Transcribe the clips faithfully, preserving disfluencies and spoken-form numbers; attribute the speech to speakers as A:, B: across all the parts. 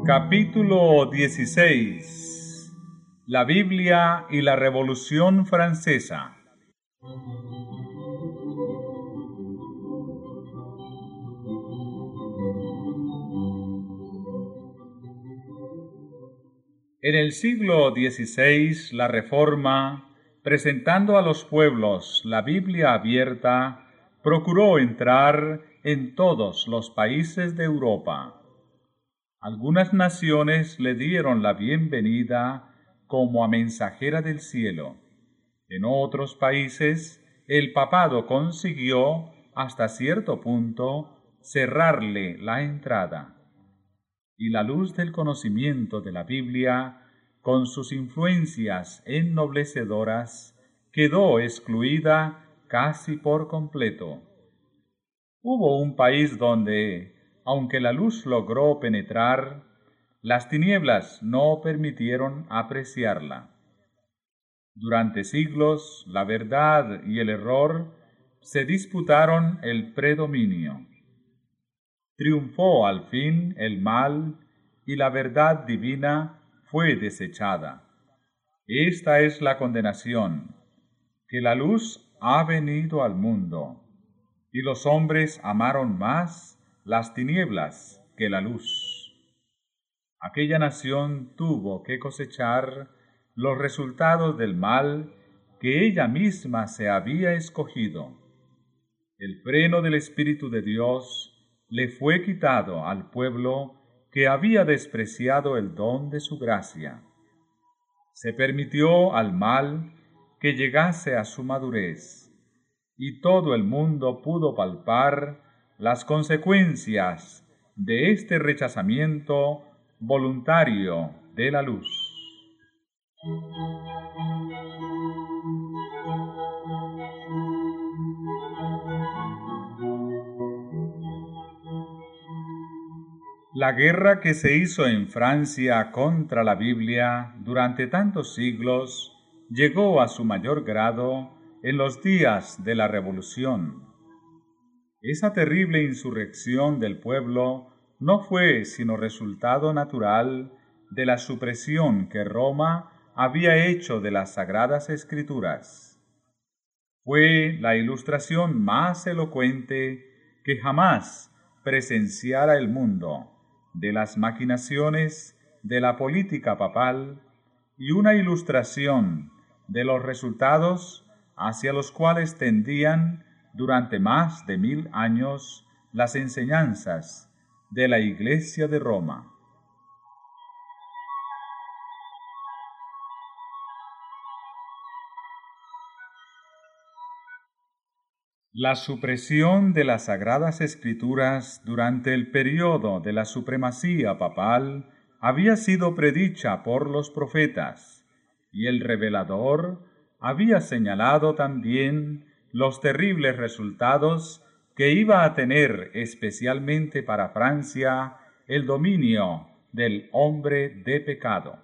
A: Capítulo dieciséis. La Biblia y la Revolución Francesa. En el siglo dieciséis, la Reforma, presentando a los pueblos la Biblia abierta, procuró entrar en todos los países de Europa. Algunas naciones le dieron la bienvenida como a mensajera del cielo. En otros países, el papado consiguió, hasta cierto punto, cerrarle la entrada. Y la luz del conocimiento de la Biblia, con sus influencias ennoblecedoras, quedó excluida casi por completo. Hubo un país donde, aunque la luz logró penetrar, las tinieblas no permitieron apreciarla. Durante siglos, la verdad y el error se disputaron el predominio. Triunfó al fin el mal y la verdad divina fue desechada. Esta es la condenación, que la luz ha venido al mundo, y los hombres amaron más las tinieblas que la luz. Aquella nación tuvo que cosechar los resultados del mal que ella misma se había escogido. El freno del Espíritu de Dios le fue quitado al pueblo que había despreciado el don de su gracia. Se permitió al mal que llegase a su madurez, y todo el mundo pudo palpar las consecuencias de este rechazamiento voluntario de la luz. La guerra que se hizo en Francia contra la Biblia durante tantos siglos llegó a su mayor grado en los días de la Revolución. Esa terrible insurrección del pueblo no fue sino resultado natural de la supresión que Roma había hecho de las Sagradas Escrituras. Fue la ilustración más elocuente que jamás presenciara el mundo de las maquinaciones de la política papal y una ilustración de los resultados hacia los cuales tendían durante más de mil años las enseñanzas de la Iglesia de Roma. La supresión de las Sagradas Escrituras durante el período de la supremacía papal había sido predicha por los profetas, y el revelador había señalado también los terribles resultados que iba a tener especialmente para Francia el dominio del hombre de pecado.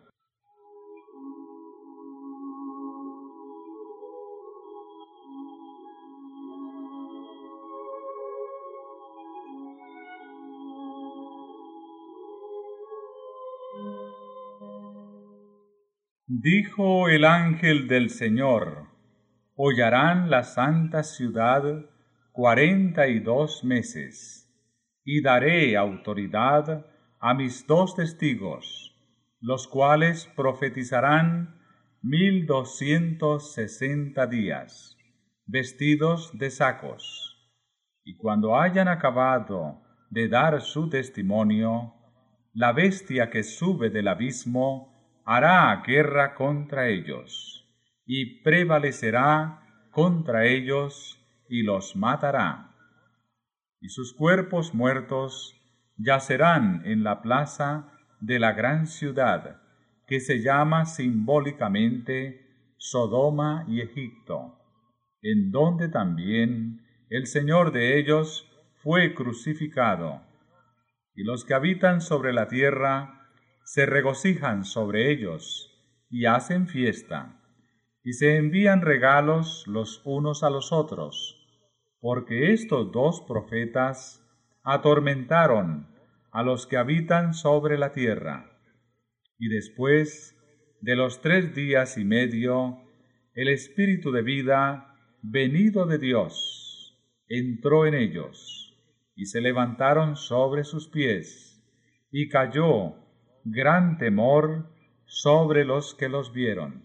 A: Dijo el ángel del Señor: hollarán la santa ciudad cuarenta y dos meses, y daré autoridad a mis dos testigos, los cuales profetizarán mil doscientos sesenta días, vestidos de sacos. Y cuando hayan acabado de dar su testimonio, la bestia que sube del abismo hará guerra contra ellos, y prevalecerá contra ellos y los matará. Y sus cuerpos muertos yacerán en la plaza de la gran ciudad, que se llama simbólicamente Sodoma y Egipto, en donde también el Señor de ellos fue crucificado. Y los que habitan sobre la tierra se regocijan sobre ellos y hacen fiesta, y se envían regalos los unos a los otros, porque estos dos profetas atormentaron a los que habitan sobre la tierra. Y después de los tres días y medio, el Espíritu de vida, venido de Dios, entró en ellos, y se levantaron sobre sus pies, y cayó gran temor sobre los que los vieron.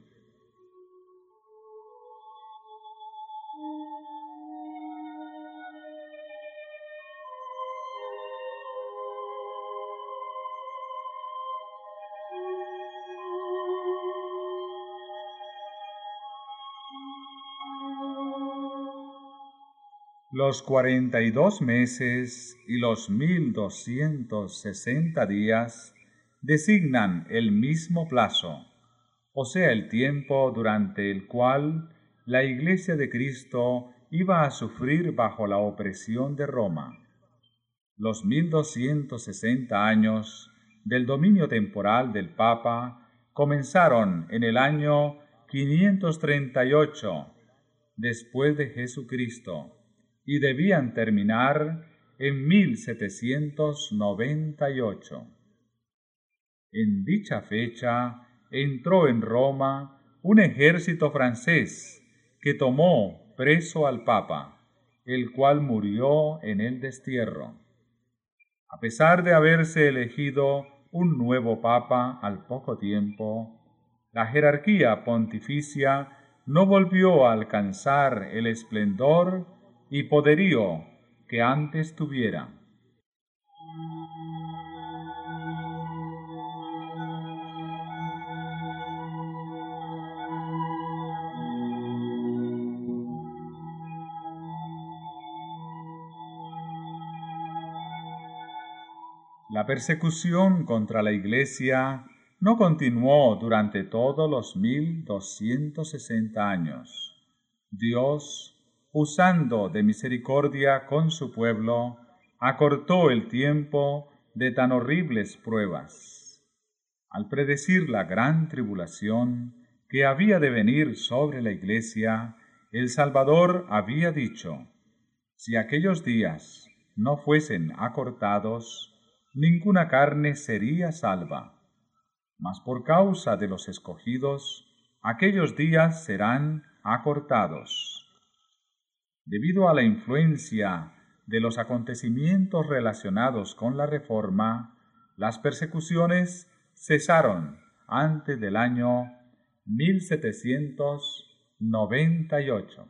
A: Los cuarenta y dos meses y los mil doscientos sesenta días designan el mismo plazo, o sea, el tiempo durante el cual la Iglesia de Cristo iba a sufrir bajo la opresión de Roma. Los mil doscientos sesenta años del dominio temporal del Papa comenzaron en el año quinientos treinta y ocho después de Jesucristo, y debían terminar en mil setecientos noventa y ocho. En dicha fecha entró en Roma un ejército francés que tomó preso al Papa, el cual murió en el destierro. A pesar de haberse elegido un nuevo Papa al poco tiempo, la jerarquía pontificia no volvió a alcanzar el esplendor y poderío que antes tuviera. La persecución contra la Iglesia no continuó durante todos los mil doscientos sesenta años. Dios, usando de misericordia con su pueblo, acortó el tiempo de tan horribles pruebas. Al predecir la gran tribulación que había de venir sobre la Iglesia, el Salvador había dicho: si aquellos días no fuesen acortados, ninguna carne sería salva. Mas por causa de los escogidos, aquellos días serán acortados. Debido a la influencia de los acontecimientos relacionados con la Reforma, las persecuciones cesaron antes del año mil setecientos noventa y ocho.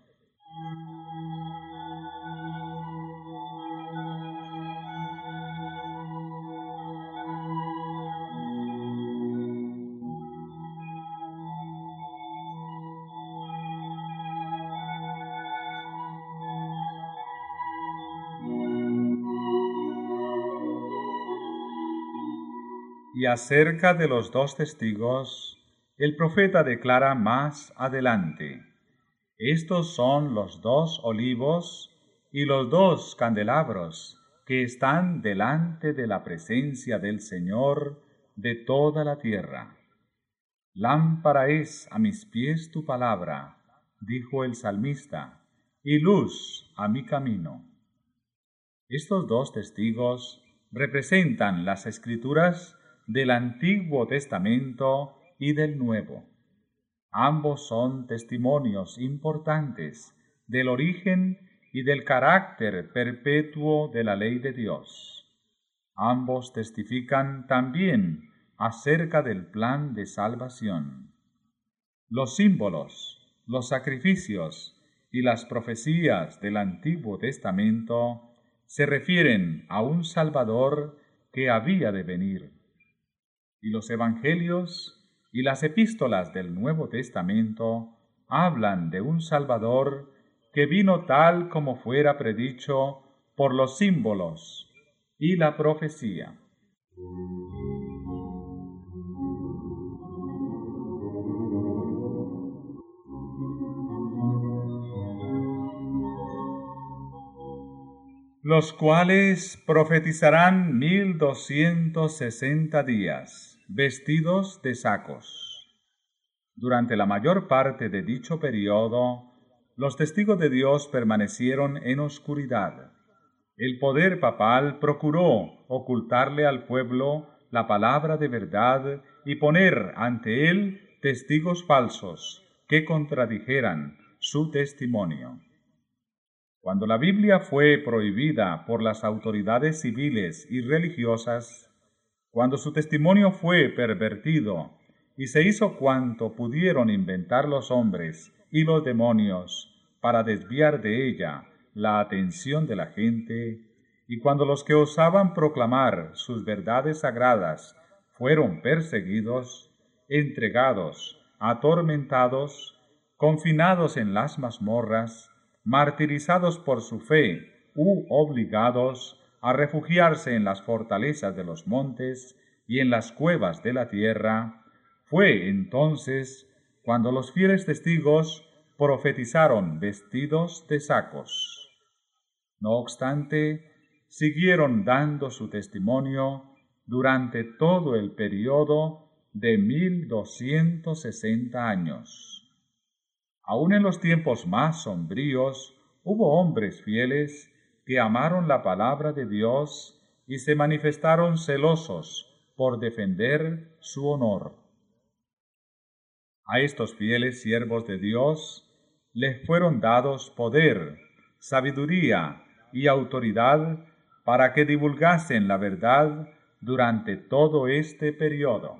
A: Y acerca de los dos testigos, el profeta declara más adelante: estos son los dos olivos y los dos candelabros que están delante de la presencia del Señor de toda la tierra. Lámpara es a mis pies tu palabra, dijo el salmista, y luz a mi camino. Estos dos testigos representan las Escrituras del Antiguo Testamento y del Nuevo. Ambos son testimonios importantes del origen y del carácter perpetuo de la ley de Dios. Ambos testifican también acerca del plan de salvación. Los símbolos, los sacrificios y las profecías del Antiguo Testamento se refieren a un Salvador que había de venir. Y los evangelios y las epístolas del Nuevo Testamento hablan de un Salvador que vino tal como fuera predicho por los símbolos y la profecía. Los cuales profetizarán mil doscientos sesenta días, vestidos de sacos. Durante la mayor parte de dicho periodo, los testigos de Dios permanecieron en oscuridad. El poder papal procuró ocultarle al pueblo la palabra de verdad y poner ante él testigos falsos que contradijeran su testimonio. Cuando la Biblia fue prohibida por las autoridades civiles y religiosas, cuando su testimonio fue pervertido y se hizo cuanto pudieron inventar los hombres y los demonios para desviar de ella la atención de la gente, y cuando los que osaban proclamar sus verdades sagradas fueron perseguidos, entregados, atormentados, confinados en las mazmorras, martirizados por su fe u obligados a refugiarse en las fortalezas de los montes y en las cuevas de la tierra, fue entonces cuando los fieles testigos profetizaron vestidos de sacos. No obstante, siguieron dando su testimonio durante todo el período de mil doscientos sesenta años. Aun en los tiempos más sombríos hubo hombres fieles que amaron la palabra de Dios y se manifestaron celosos por defender su honor. A estos fieles siervos de Dios les fueron dados poder, sabiduría y autoridad para que divulgasen la verdad durante todo este periodo.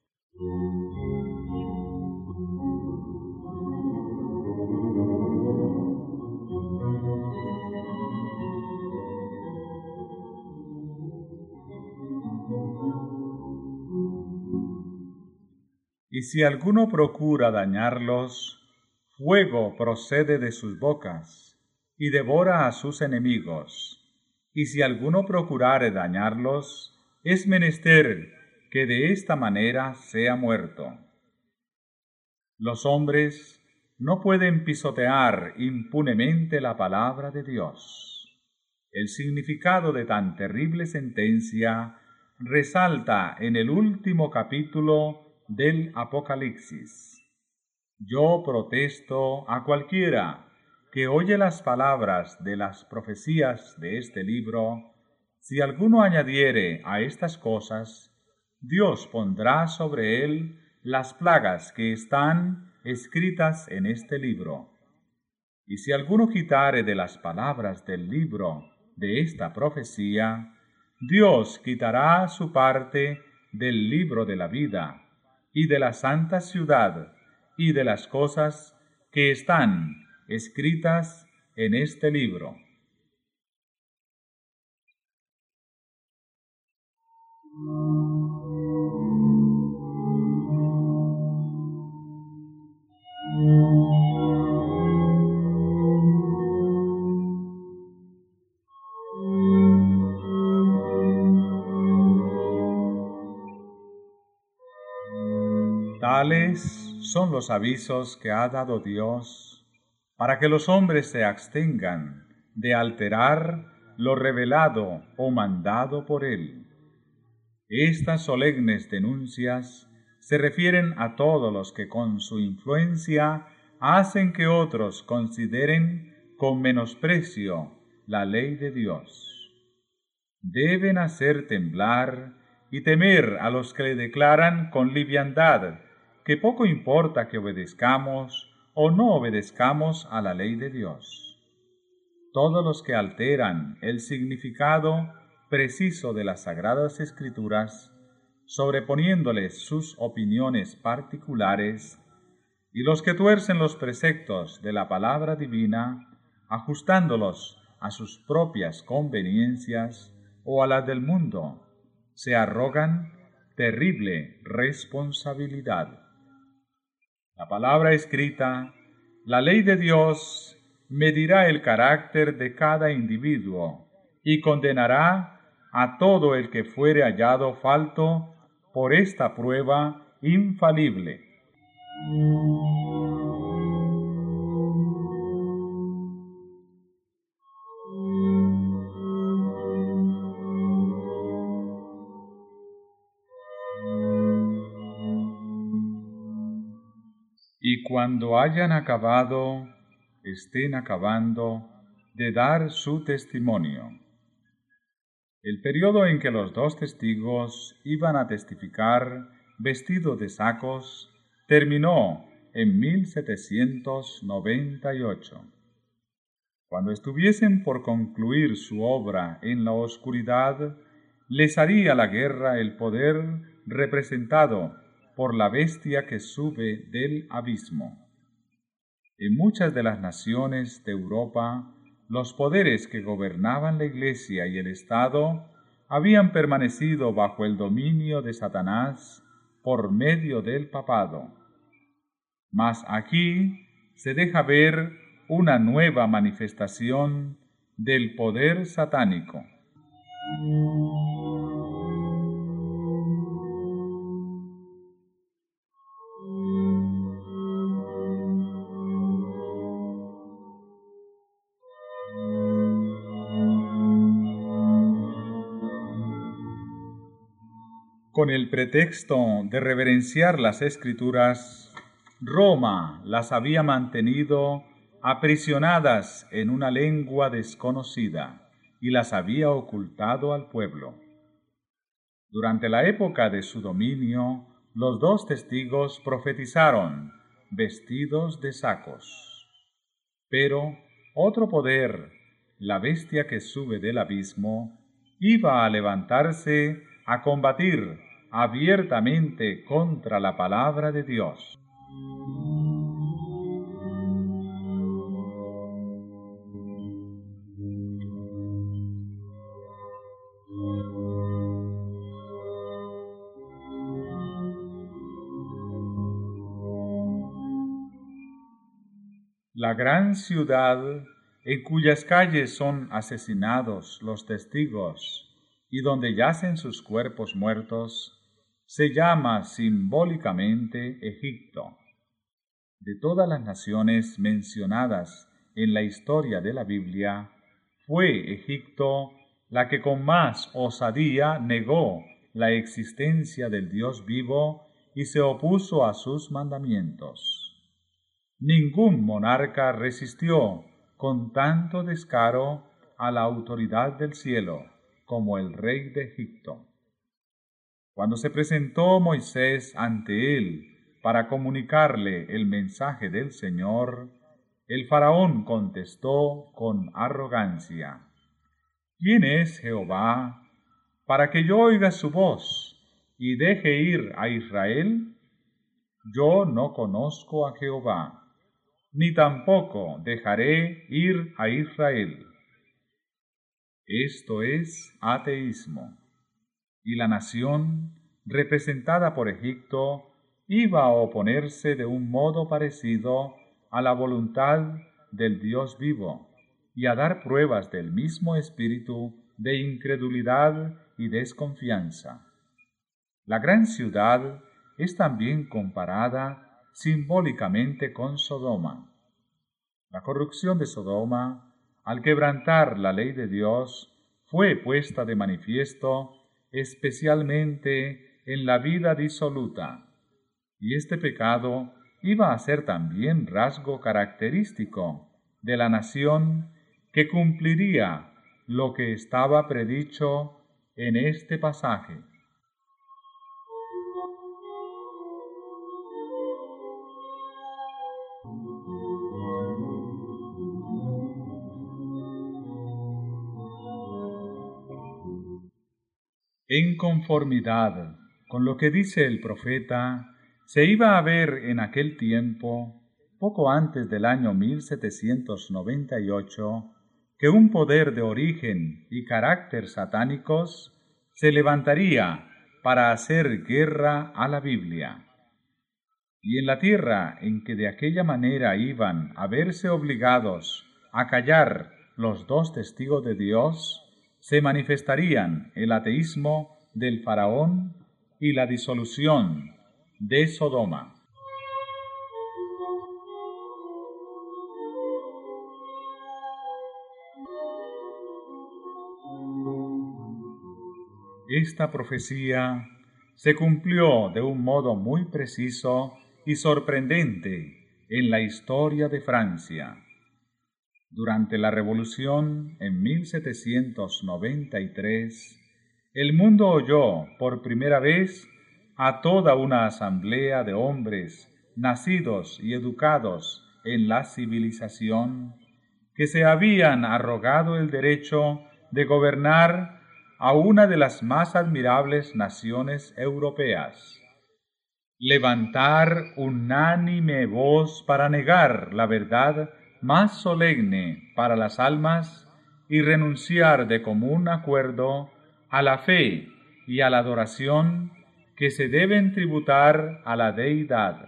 A: Y si alguno procura dañarlos, fuego procede de sus bocas, y devora a sus enemigos. Y si alguno procurare dañarlos, es menester que de esta manera sea muerto. Los hombres no pueden pisotear impunemente la palabra de Dios. El significado de tan terrible sentencia resalta en el último capítulo del Apocalipsis. Yo protesto a cualquiera que oye las palabras de las profecías de este libro, si alguno añadiere a estas cosas, Dios pondrá sobre él las plagas que están escritas en este libro. Y si alguno quitare de las palabras del libro de esta profecía, Dios quitará su parte del libro de la vida, y de la santa ciudad, y de las cosas que están escritas en este libro. Tales son los avisos que ha dado Dios para que los hombres se abstengan de alterar lo revelado o mandado por Él. Estas solemnes denuncias se refieren a todos los que con su influencia hacen que otros consideren con menosprecio la ley de Dios. Deben hacer temblar y temer a los que le declaran con liviandad que poco importa que obedezcamos o no obedezcamos a la ley de Dios. Todos los que alteran el significado preciso de las Sagradas Escrituras, sobreponiéndoles sus opiniones particulares, y los que tuercen los preceptos de la palabra divina, ajustándolos a sus propias conveniencias o a las del mundo, se arrogan terrible responsabilidad. La palabra escrita, la ley de Dios, medirá el carácter de cada individuo y condenará a todo el que fuere hallado falto por esta prueba infalible. Y cuando hayan acabado, estén acabando de dar su testimonio, El periodo en que los dos testigos iban a testificar vestidos de sacos terminó en mil setecientos noventa y ocho. Cuando estuviesen por concluir su obra en la oscuridad, les haría la guerra el poder representado por la bestia que sube del abismo. En muchas de las naciones de Europa, los poderes que gobernaban la Iglesia y el Estado habían permanecido bajo el dominio de Satanás por medio del papado. Mas aquí se deja ver una nueva manifestación del poder satánico. Con el pretexto de reverenciar las Escrituras, Roma las había mantenido aprisionadas en una lengua desconocida y las había ocultado al pueblo. Durante la época de su dominio, los dos testigos profetizaron vestidos de sacos. Pero otro poder, la bestia que sube del abismo, iba a levantarse a combatir abiertamente contra la palabra de Dios. La gran ciudad, en cuyas calles son asesinados los testigos y donde yacen sus cuerpos muertos, se llama simbólicamente Egipto. De todas las naciones mencionadas en la historia de la Biblia, fue Egipto la que con más osadía negó la existencia del Dios vivo y se opuso a sus mandamientos. Ningún monarca resistió con tanto descaro a la autoridad del cielo como el rey de Egipto. Cuando se presentó Moisés ante él para comunicarle el mensaje del Señor, el faraón contestó con arrogancia: ¿Quién es Jehová para que yo oiga su voz y deje ir a Israel? Yo no conozco a Jehová, ni tampoco dejaré ir a Israel. Esto es ateísmo, y la nación, representada por Egipto, iba a oponerse de un modo parecido a la voluntad del Dios vivo, y a dar pruebas del mismo espíritu de incredulidad y desconfianza. La gran ciudad es también comparada simbólicamente con Sodoma. La corrupción de Sodoma, al quebrantar la ley de Dios, fue puesta de manifiesto especialmente en la vida disoluta, y este pecado iba a ser también rasgo característico de la nación que cumpliría lo que estaba predicho en este pasaje. En conformidad con lo que dice el profeta, se iba a ver en aquel tiempo, poco antes del año mil setecientos noventa y ocho, que un poder de origen y carácter satánicos se levantaría para hacer guerra a la Biblia. Y en la tierra en que de aquella manera iban a verse obligados a callar los dos testigos de Dios, se manifestarían el ateísmo del faraón y la disolución de Sodoma. Esta profecía se cumplió de un modo muy preciso y sorprendente en la historia de Francia. Durante la Revolución, en mil setecientos noventa y tres, el mundo oyó por primera vez a toda una asamblea de hombres nacidos y educados en la civilización, que se habían arrogado el derecho de gobernar a una de las más admirables naciones europeas. Levantar unánime voz para negar la verdad más solemne para las almas y renunciar de común acuerdo a la fe y a la adoración que se deben tributar a la deidad.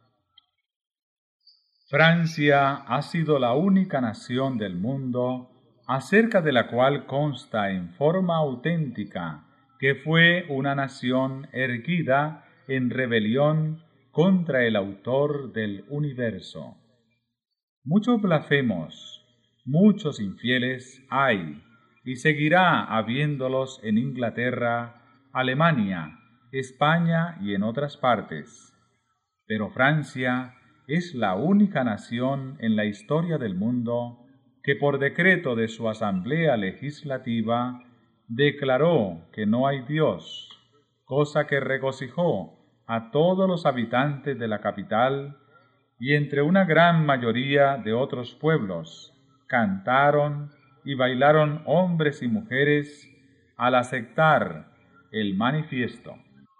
A: Francia ha sido la única nación del mundo acerca de la cual consta en forma auténtica que fue una nación erguida en rebelión contra el autor del universo. Muchos blasfemos, muchos infieles hay, y seguirá habiéndolos en Inglaterra, Alemania, España y en otras partes. Pero Francia es la única nación en la historia del mundo que por decreto de su Asamblea Legislativa declaró que no hay Dios, cosa que regocijó a todos los habitantes de la capital, y entre una gran mayoría de otros pueblos cantaron y bailaron hombres y mujeres al aceptar el manifiesto.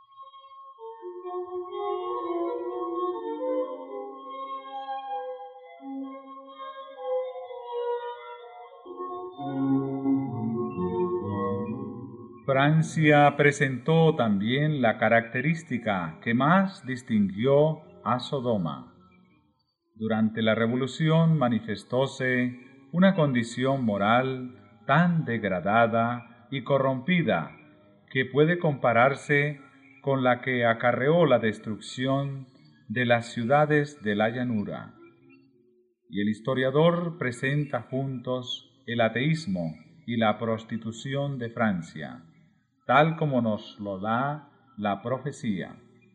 A: Francia presentó también la característica que más distinguió a Sodoma. Durante la Revolución manifestóse una condición moral tan degradada y corrompida que puede compararse con la que acarreó la destrucción de las ciudades de la llanura. Y el historiador presenta juntos el ateísmo y la prostitución de Francia, tal como nos lo da la profecía.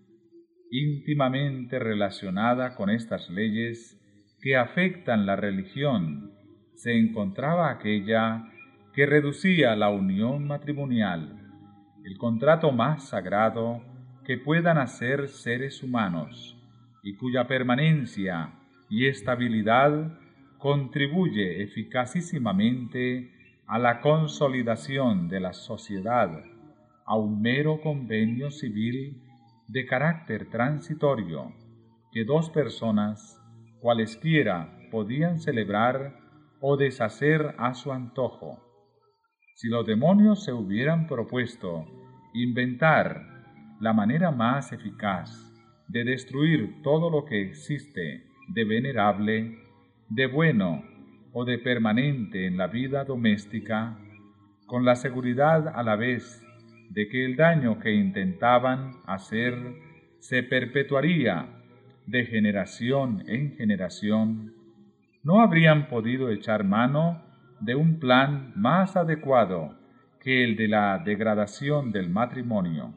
A: Íntimamente relacionada con estas leyes que afectan la religión, se encontraba aquella que reducía la unión matrimonial, el contrato más sagrado que puedan hacer seres humanos, y cuya permanencia y estabilidad contribuye eficacísimamente a la consolidación de la sociedad, a un mero convenio civil de carácter transitorio que dos personas, cualesquiera, podían celebrar o deshacer a su antojo. Si los demonios se hubieran propuesto inventar la manera más eficaz de destruir todo lo que existe de venerable, de bueno o de permanente en la vida doméstica, con la seguridad a la vez de que el daño que intentaban hacer se perpetuaría de generación en generación, no habrían podido echar mano de un plan más adecuado que el de la degradación del matrimonio.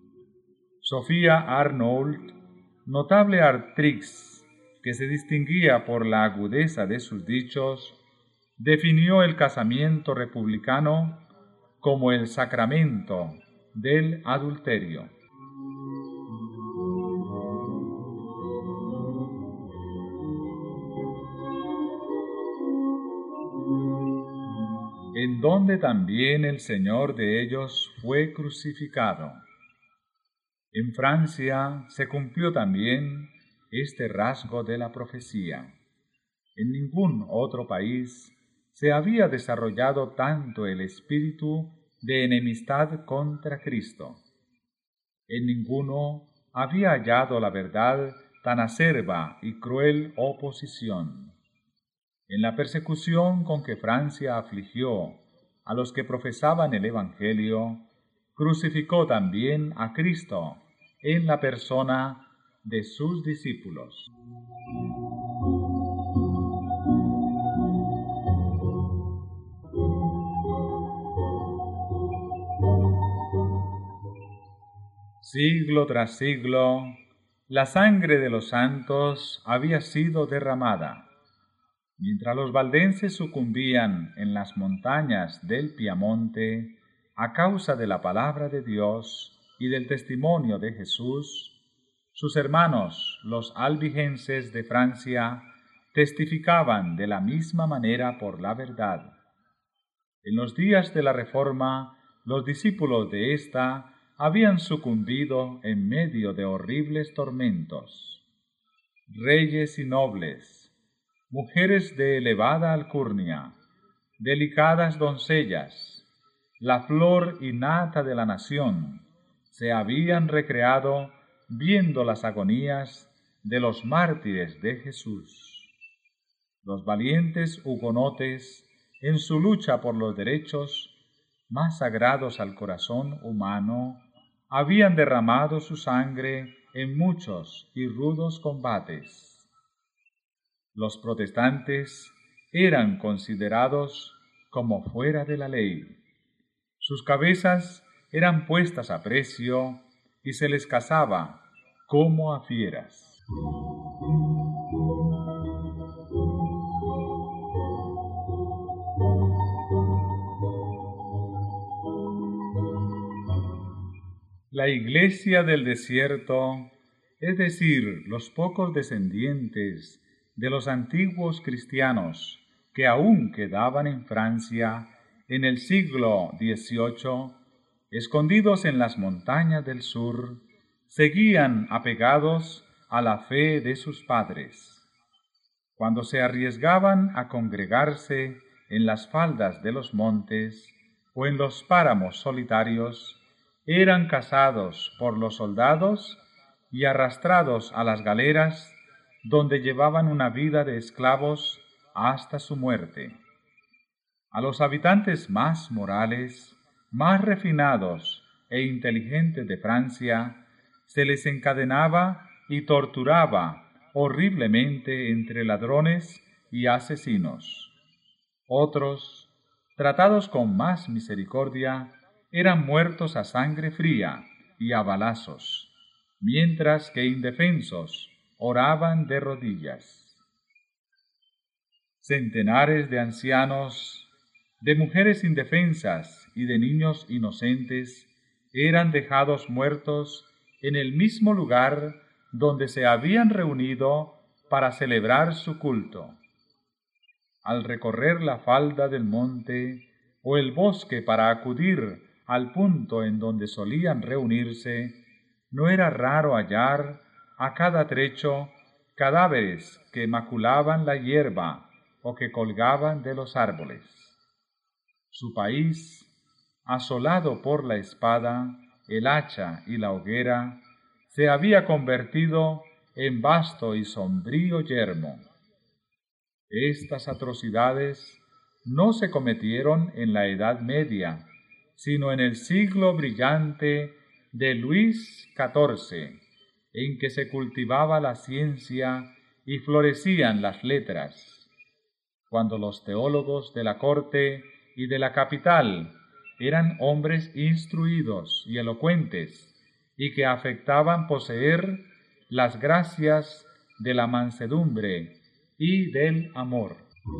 A: Sofía Arnold, notable actriz que se distinguía por la agudeza de sus dichos, definió el casamiento republicano como el sacramento del adulterio. En donde también el Señor de ellos fue crucificado. En Francia se cumplió también este rasgo de la profecía. En ningún otro país se había desarrollado tanto el espíritu de enemistad contra Cristo. En ninguno había hallado la verdad tan acerba y cruel oposición. En la persecución con que Francia afligió a los que profesaban el Evangelio, crucificó también a Cristo en la persona de sus discípulos. Siglo tras siglo, la sangre de los santos había sido derramada. Mientras los valdenses sucumbían en las montañas del Piamonte a causa de la palabra de Dios y del testimonio de Jesús, sus hermanos, los albigenses de Francia, testificaban de la misma manera por la verdad. En los días de la Reforma, los discípulos de ésta habían sucumbido en medio de horribles tormentos. Reyes y nobles, mujeres de elevada alcurnia, delicadas doncellas, la flor y nata de la nación, se habían recreado viendo las agonías de los mártires de Jesús. Los valientes hugonotes, en su lucha por los derechos más sagrados al corazón humano, habían derramado su sangre en muchos y rudos combates. Los protestantes eran considerados como fuera de la ley. Sus cabezas eran puestas a precio y se les cazaba como a fieras. La Iglesia del desierto, es decir, los pocos descendientes de los antiguos cristianos que aún quedaban en Francia en el siglo dieciocho, escondidos en las montañas del sur, seguían apegados a la fe de sus padres. Cuando se arriesgaban a congregarse en las faldas de los montes o en los páramos solitarios, eran cazados por los soldados y arrastrados a las galeras, donde llevaban una vida de esclavos hasta su muerte. A los habitantes más morales, más refinados e inteligentes de Francia, se les encadenaba y torturaba horriblemente entre ladrones y asesinos. Otros, tratados con más misericordia, eran muertos a sangre fría y a balazos, mientras que indefensos oraban de rodillas. Centenares de ancianos, de mujeres indefensas y de niños inocentes eran dejados muertos en el mismo lugar donde se habían reunido para celebrar su culto. Al recorrer la falda del monte o el bosque para acudir al punto en donde solían reunirse, no era raro hallar a cada trecho cadáveres que maculaban la hierba o que colgaban de los árboles. Su país, asolado por la espada, el hacha y la hoguera, se había convertido en vasto y sombrío yermo. Estas atrocidades no se cometieron en la Edad Media, sino en el siglo brillante de Luis catorce, en que se cultivaba la ciencia y florecían las letras, cuando los teólogos de la corte y de la capital eran hombres instruidos y elocuentes, y que afectaban poseer las gracias de la mansedumbre y del amor.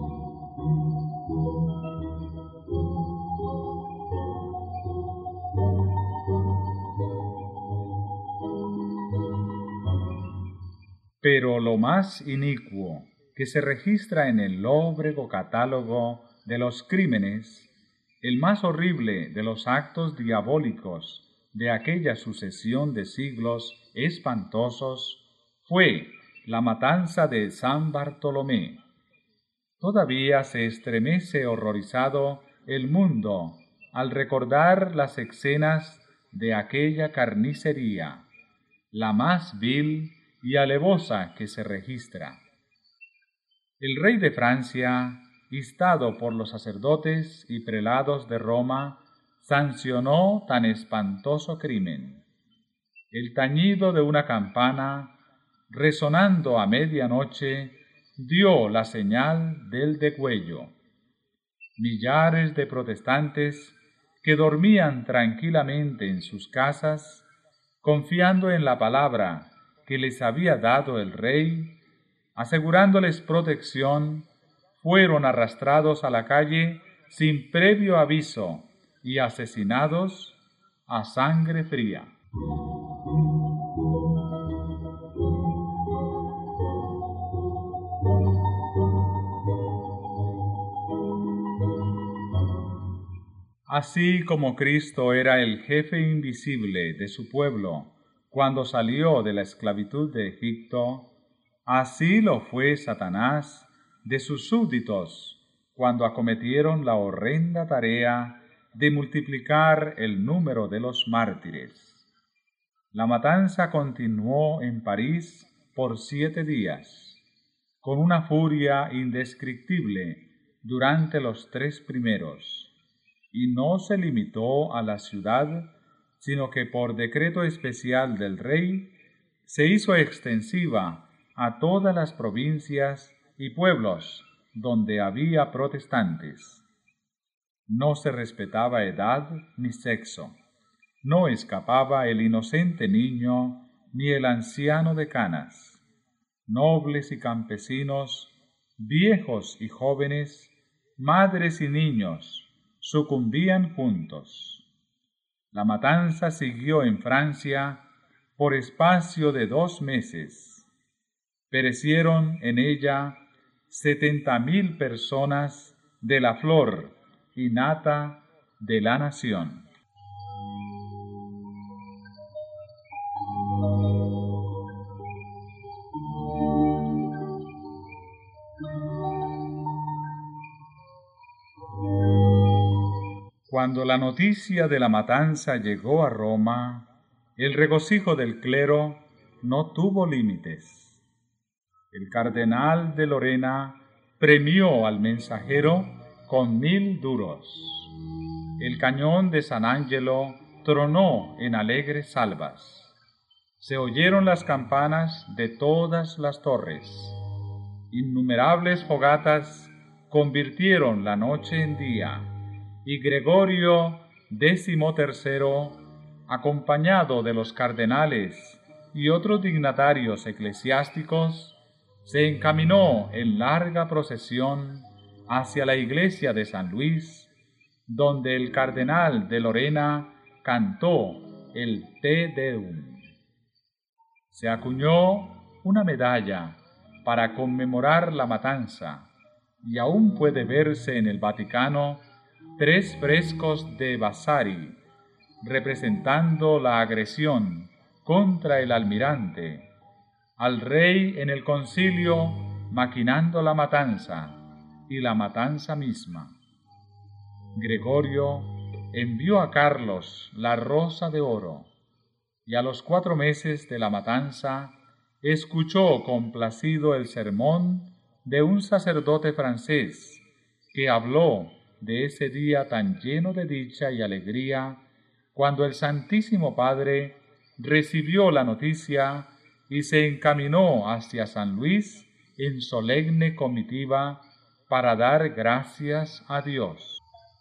A: Pero lo más inicuo que se registra en el lóbrego catálogo de los crímenes, el más horrible de los actos diabólicos de aquella sucesión de siglos espantosos, fue la matanza de San Bartolomé. Todavía se estremece horrorizado el mundo al recordar las escenas de aquella carnicería, la más vil y alevosa que se registra. El rey de Francia, instado por los sacerdotes y prelados de Roma, sancionó tan espantoso crimen. El tañido de una campana, resonando a medianoche, dio la señal del degüello. Millares de protestantes que dormían tranquilamente en sus casas, confiando en la palabra que les había dado el rey, asegurándoles protección, fueron arrastrados a la calle sin previo aviso y asesinados a sangre fría. Así como Cristo era el jefe invisible de su pueblo cuando salió de la esclavitud de Egipto, así lo fue Satanás de sus súbditos cuando acometieron la horrenda tarea de multiplicar el número de los mártires. La matanza continuó en París por siete días, con una furia indescriptible durante los tres primeros, y no se limitó a la ciudad, sino que por decreto especial del rey se hizo extensiva a todas las provincias y pueblos donde había protestantes. No se respetaba edad ni sexo, no escapaba el inocente niño ni el anciano de canas. Nobles y campesinos, viejos y jóvenes, madres y niños, sucumbían juntos. La matanza siguió en Francia por espacio de dos meses. Perecieron en ella setenta mil personas de la flor y nata de la nación. Cuando la noticia de la matanza llegó a Roma, el regocijo del clero no tuvo límites. El cardenal de Lorena premió al mensajero con mil duros. El cañón de San Angelo tronó en alegres salvas. Se oyeron las campanas de todas las torres. Innumerables fogatas convirtieron la noche en día, y Gregorio décimo tercero, acompañado de los cardenales y otros dignatarios eclesiásticos, se encaminó en larga procesión hacia la iglesia de San Luis, donde el cardenal de Lorena cantó el Te Deum. Se acuñó una medalla para conmemorar la matanza, y aún puede verse en el Vaticano tres frescos de Vasari, representando la agresión contra el almirante, al rey en el concilio maquinando la matanza y la matanza misma. Gregorio envió a Carlos la rosa de oro, y a los cuatro meses de la matanza escuchó complacido el sermón de un sacerdote francés que habló de ese día tan lleno de dicha y alegría, cuando el Santísimo Padre recibió la noticia y se encaminó hacia San Luis en solemne comitiva para dar gracias a Dios.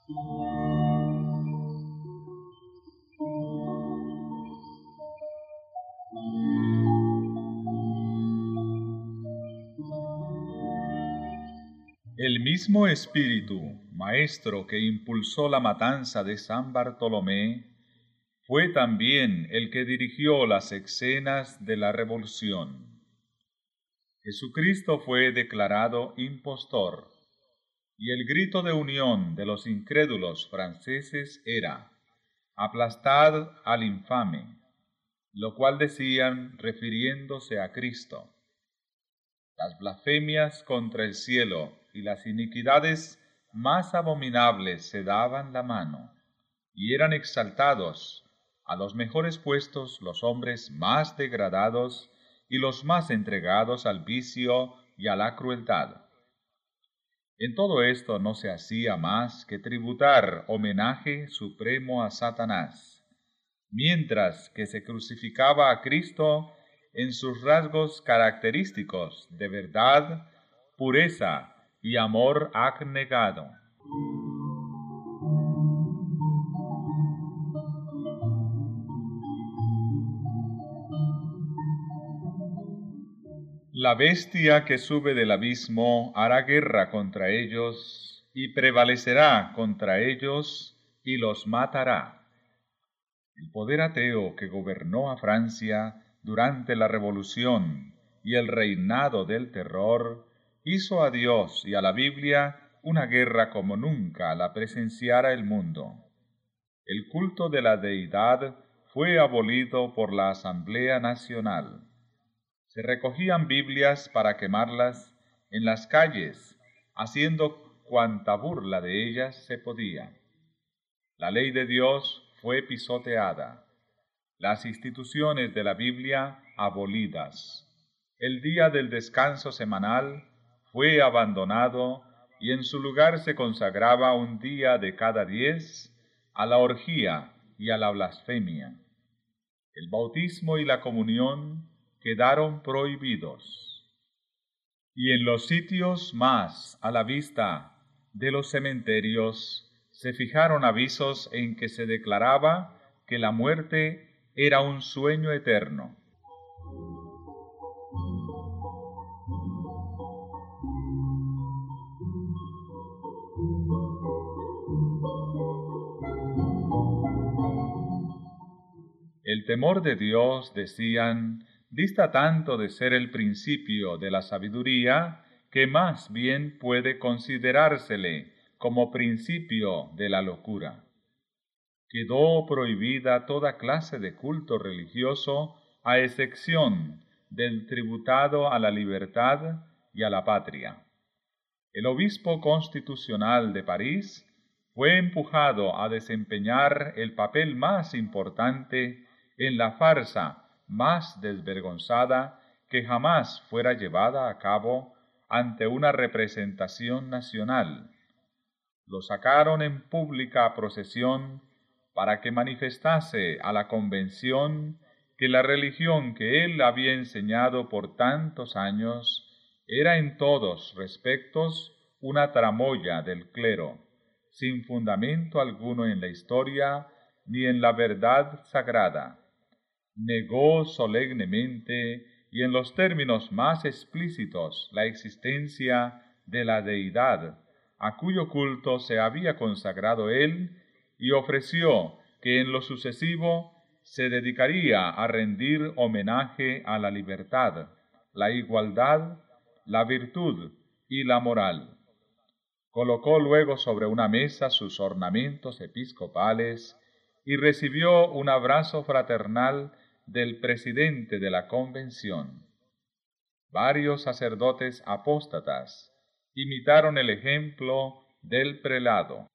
A: El mismo espíritu, maestro que impulsó la matanza de San Bartolomé, fue también el que dirigió las escenas de la revolución. Jesucristo fue declarado impostor, y el grito de unión de los incrédulos franceses era: «Aplastad al infame», lo cual decían refiriéndose a Cristo. Las blasfemias contra el cielo y las iniquidades más abominables se daban la mano, y eran exaltados a los mejores puestos los hombres más degradados y los más entregados al vicio y a la crueldad. En todo esto no se hacía más que tributar homenaje supremo a Satanás, mientras que se crucificaba a Cristo en sus rasgos característicos de verdad, pureza y amor abnegado. La bestia que sube del abismo hará guerra contra ellos y prevalecerá contra ellos y los matará. El poder ateo que gobernó a Francia durante la Revolución y el reinado del terror hizo a Dios y a la Biblia una guerra como nunca la presenciara el mundo. El culto de la deidad fue abolido por la Asamblea Nacional. Se recogían Biblias para quemarlas en las calles, haciendo cuanta burla de ellas se podía. La ley de Dios fue pisoteada, las instituciones de la Biblia abolidas. El día del descanso semanal fue abandonado y en su lugar se consagraba un día de cada diez a la orgía y a la blasfemia. El bautismo y la comunión quedaron prohibidos. Y en los sitios más a la vista de los cementerios se fijaron avisos en que se declaraba que la muerte era un sueño eterno. El temor de Dios, decían, dista tanto de ser el principio de la sabiduría, que más bien puede considerársele como principio de la locura. Quedó prohibida toda clase de culto religioso, a excepción del tributado a la libertad y a la patria. El obispo constitucional de París fue empujado a desempeñar el papel más importante en la farsa más desvergonzada que jamás fuera llevada a cabo ante una representación nacional. Lo sacaron en pública procesión para que manifestase a la convención que la religión que él había enseñado por tantos años era en todos respectos una tramoya del clero, sin fundamento alguno en la historia ni en la verdad sagrada. Negó solemnemente y en los términos más explícitos la existencia de la deidad, a cuyo culto se había consagrado él, y ofreció que en lo sucesivo se dedicaría a rendir homenaje a la libertad, la igualdad, la virtud y la moral. Colocó luego sobre una mesa sus ornamentos episcopales y recibió un abrazo fraternal del presidente de la convención. Varios sacerdotes apóstatas imitaron el ejemplo del prelado.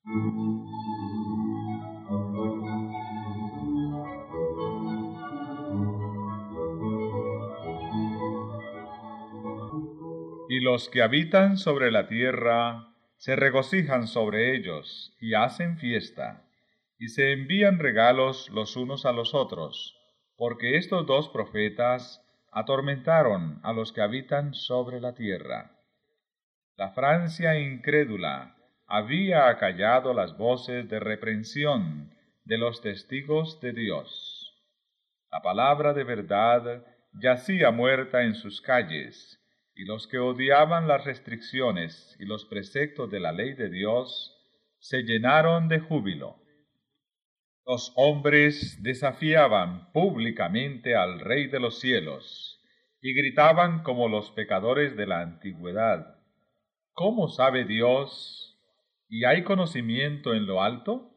A: Y los que habitan sobre la tierra se regocijan sobre ellos y hacen fiesta, y se envían regalos los unos a los otros, porque estos dos profetas atormentaron a los que habitan sobre la tierra. La Francia incrédula había acallado las voces de reprensión de los testigos de Dios. La palabra de verdad yacía muerta en sus calles, y los que odiaban las restricciones y los preceptos de la ley de Dios se llenaron de júbilo. Los hombres desafiaban públicamente al Rey de los cielos y gritaban como los pecadores de la antigüedad: ¿Cómo sabe Dios? ¿Y hay conocimiento en lo alto?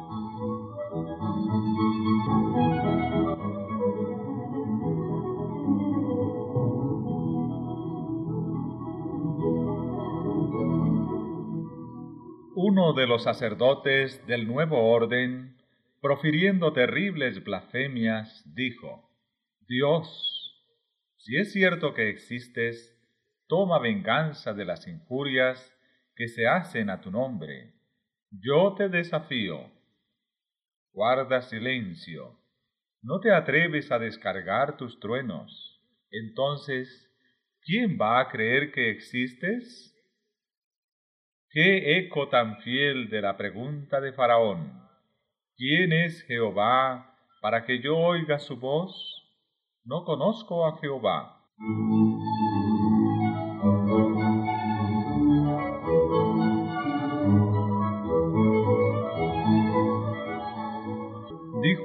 A: Uno de los sacerdotes del nuevo orden, profiriendo terribles blasfemias, dijo: Dios, si es cierto que existes, toma venganza de las injurias que se hacen a tu nombre. Yo te desafío. Guarda silencio. No te atreves a descargar tus truenos. Entonces, ¿quién va a creer que existes? ¡Qué eco tan fiel de la pregunta de Faraón! ¿Quién es Jehová para que yo oiga su voz? No conozco a Jehová.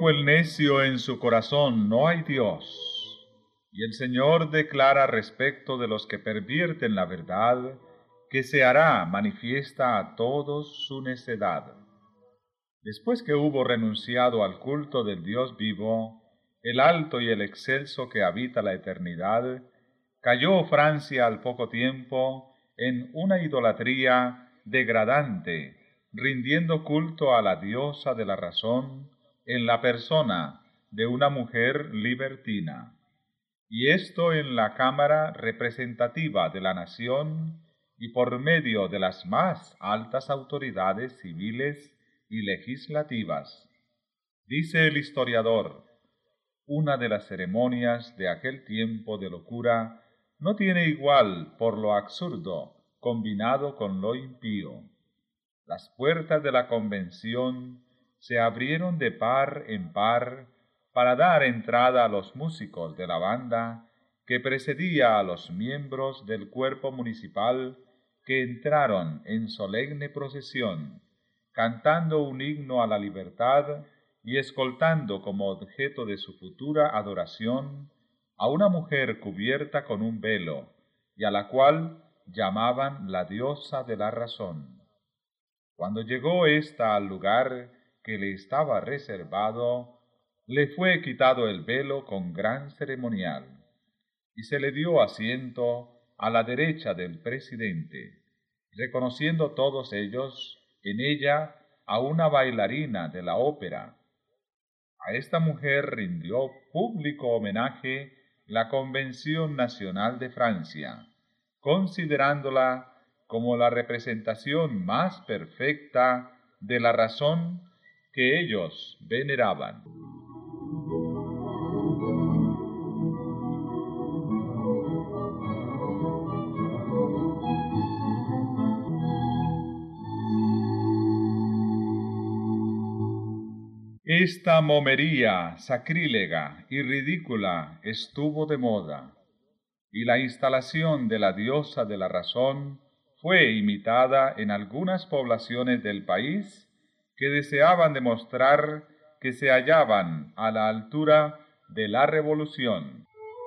A: Dijo el necio en su corazón, no hay Dios. Y el Señor declara respecto de los que pervierten la verdad, que se hará manifiesta a todos su necedad. Después que hubo renunciado al culto del Dios vivo, el alto y el excelso que habita la eternidad, cayó Francia al poco tiempo en una idolatría degradante, rindiendo culto a la diosa de la razón en la persona de una mujer libertina. Y esto en la Cámara representativa de la nación y por medio de las más altas autoridades civiles y legislativas. Dice el historiador, una de las ceremonias de aquel tiempo de locura no tiene igual por lo absurdo combinado con lo impío. Las puertas de la convención se abrieron de par en par para dar entrada a los músicos de la banda que precedía a los miembros del cuerpo municipal que entraron en solemne procesión, cantando un himno a la libertad y escoltando como objeto de su futura adoración a una mujer cubierta con un velo, y a la cual llamaban la diosa de la razón. Cuando llegó ésta al lugar que le estaba reservado, le fue quitado el velo con gran ceremonial, y se le dio asiento a la derecha del presidente, reconociendo todos ellos en ella a una bailarina de la ópera. A esta mujer rindió público homenaje la Convención Nacional de Francia, considerándola como la representación más perfecta de la razón que ellos veneraban. Esta momería sacrílega y ridícula estuvo de moda, y la instalación de la diosa de la razón fue imitada en algunas poblaciones del país que deseaban demostrar que se hallaban a la altura de la revolución.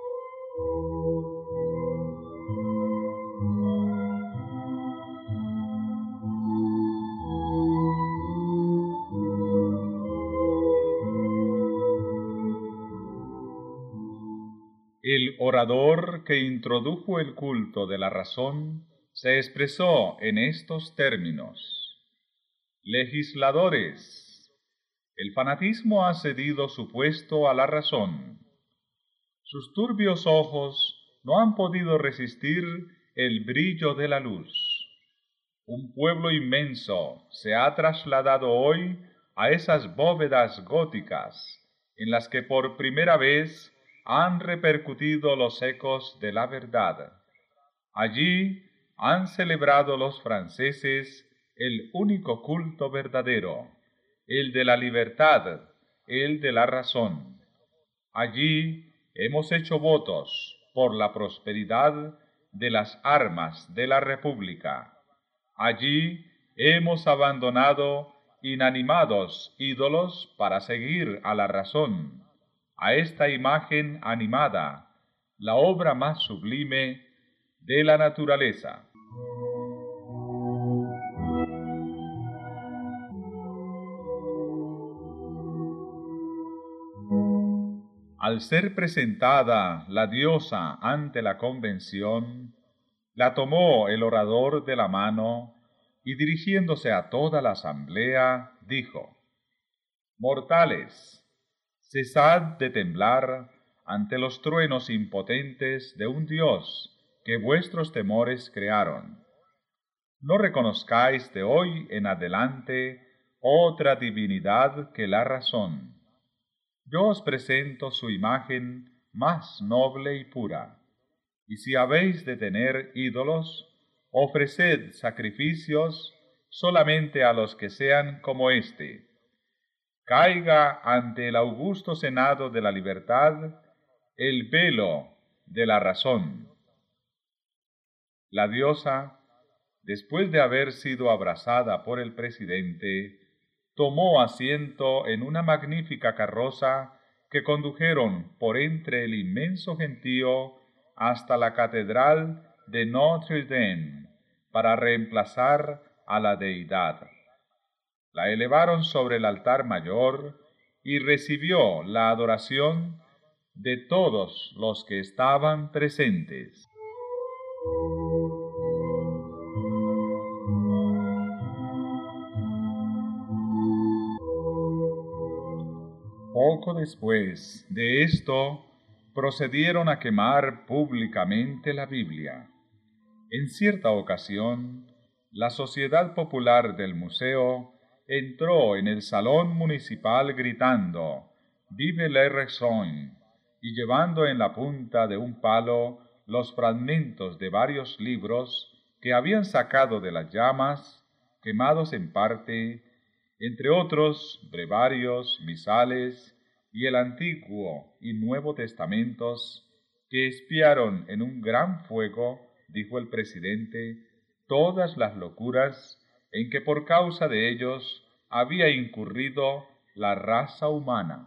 A: El orador que introdujo el culto de la razón se expresó en estos términos: legisladores, el fanatismo ha cedido su puesto a la razón. Sus turbios ojos no han podido resistir el brillo de la luz. Un pueblo inmenso se ha trasladado hoy a esas bóvedas góticas en las que por primera vez han repercutido los ecos de la verdad. Allí han celebrado los franceses el único culto verdadero, el de la libertad, el de la razón. Allí hemos hecho votos por la prosperidad de las armas de la República. Allí hemos abandonado inanimados ídolos para seguir a la razón, a esta imagen animada, la obra más sublime de la naturaleza. Al ser presentada la diosa ante la convención, la tomó el orador de la mano y dirigiéndose a toda la asamblea, dijo: Mortales, cesad de temblar ante los truenos impotentes de un Dios que vuestros temores crearon. No reconozcáis de hoy en adelante otra divinidad que la razón. Yo os presento su imagen más noble y pura, y si habéis de tener ídolos, ofreced sacrificios solamente a los que sean como éste. Caiga ante el augusto senado de la libertad el velo de la razón. La diosa, después de haber sido abrazada por el presidente, tomó asiento en una magnífica carroza que condujeron por entre el inmenso gentío hasta la catedral de Notre Dame para reemplazar a la deidad. La elevaron sobre el altar mayor y recibió la adoración de todos los que estaban presentes. Poco después de esto, procedieron a quemar públicamente la Biblia. En cierta ocasión, la Sociedad Popular del Museo entró en el salón municipal gritando «Vive la raison» y llevando en la punta de un palo los fragmentos de varios libros que habían sacado de las llamas, quemados en parte, entre otros brevarios, misales y el Antiguo y Nuevo Testamentos, que espiaron en un gran fuego, dijo el presidente, todas las locuras en que por causa de ellos había incurrido la raza humana.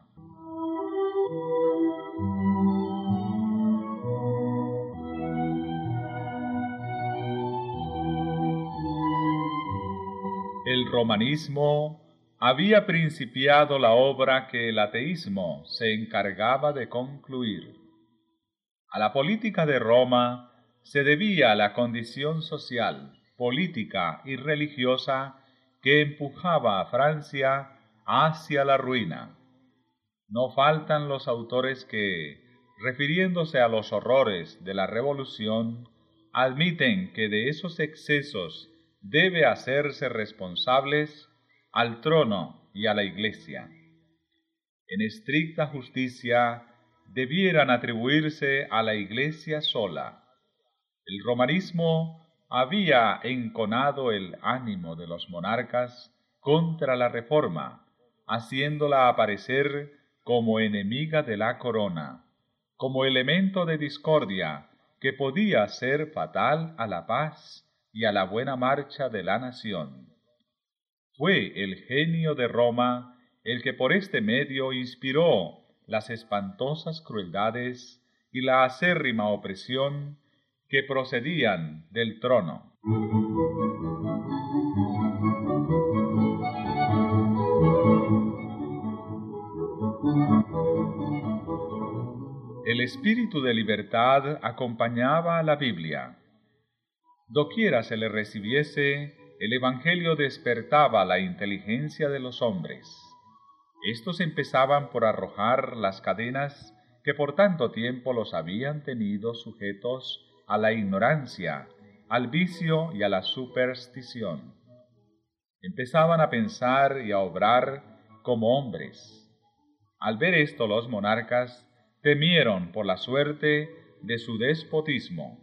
A: El romanismo había principiado la obra que el ateísmo se encargaba de concluir. A la política de Roma se debía la condición social, política y religiosa que empujaba a Francia hacia la ruina. No faltan los autores que, refiriéndose a los horrores de la Revolución, admiten que de esos excesos debe hacerse responsables al trono y a la Iglesia. En estricta justicia, debieran atribuirse a la Iglesia sola. El romanismo había enconado el ánimo de los monarcas contra la Reforma, haciéndola aparecer como enemiga de la corona, como elemento de discordia que podía ser fatal a la paz y a la buena marcha de la nación. Fue el genio de Roma el que por este medio inspiró las espantosas crueldades y la acérrima opresión que procedían del trono. El espíritu de libertad acompañaba a la Biblia. Doquiera se le recibiese, el Evangelio despertaba la inteligencia de los hombres. Estos empezaban por arrojar las cadenas que por tanto tiempo los habían tenido sujetos a la ignorancia, al vicio y a la superstición. Empezaban a pensar y a obrar como hombres. Al ver esto los monarcas temieron por la suerte de su despotismo.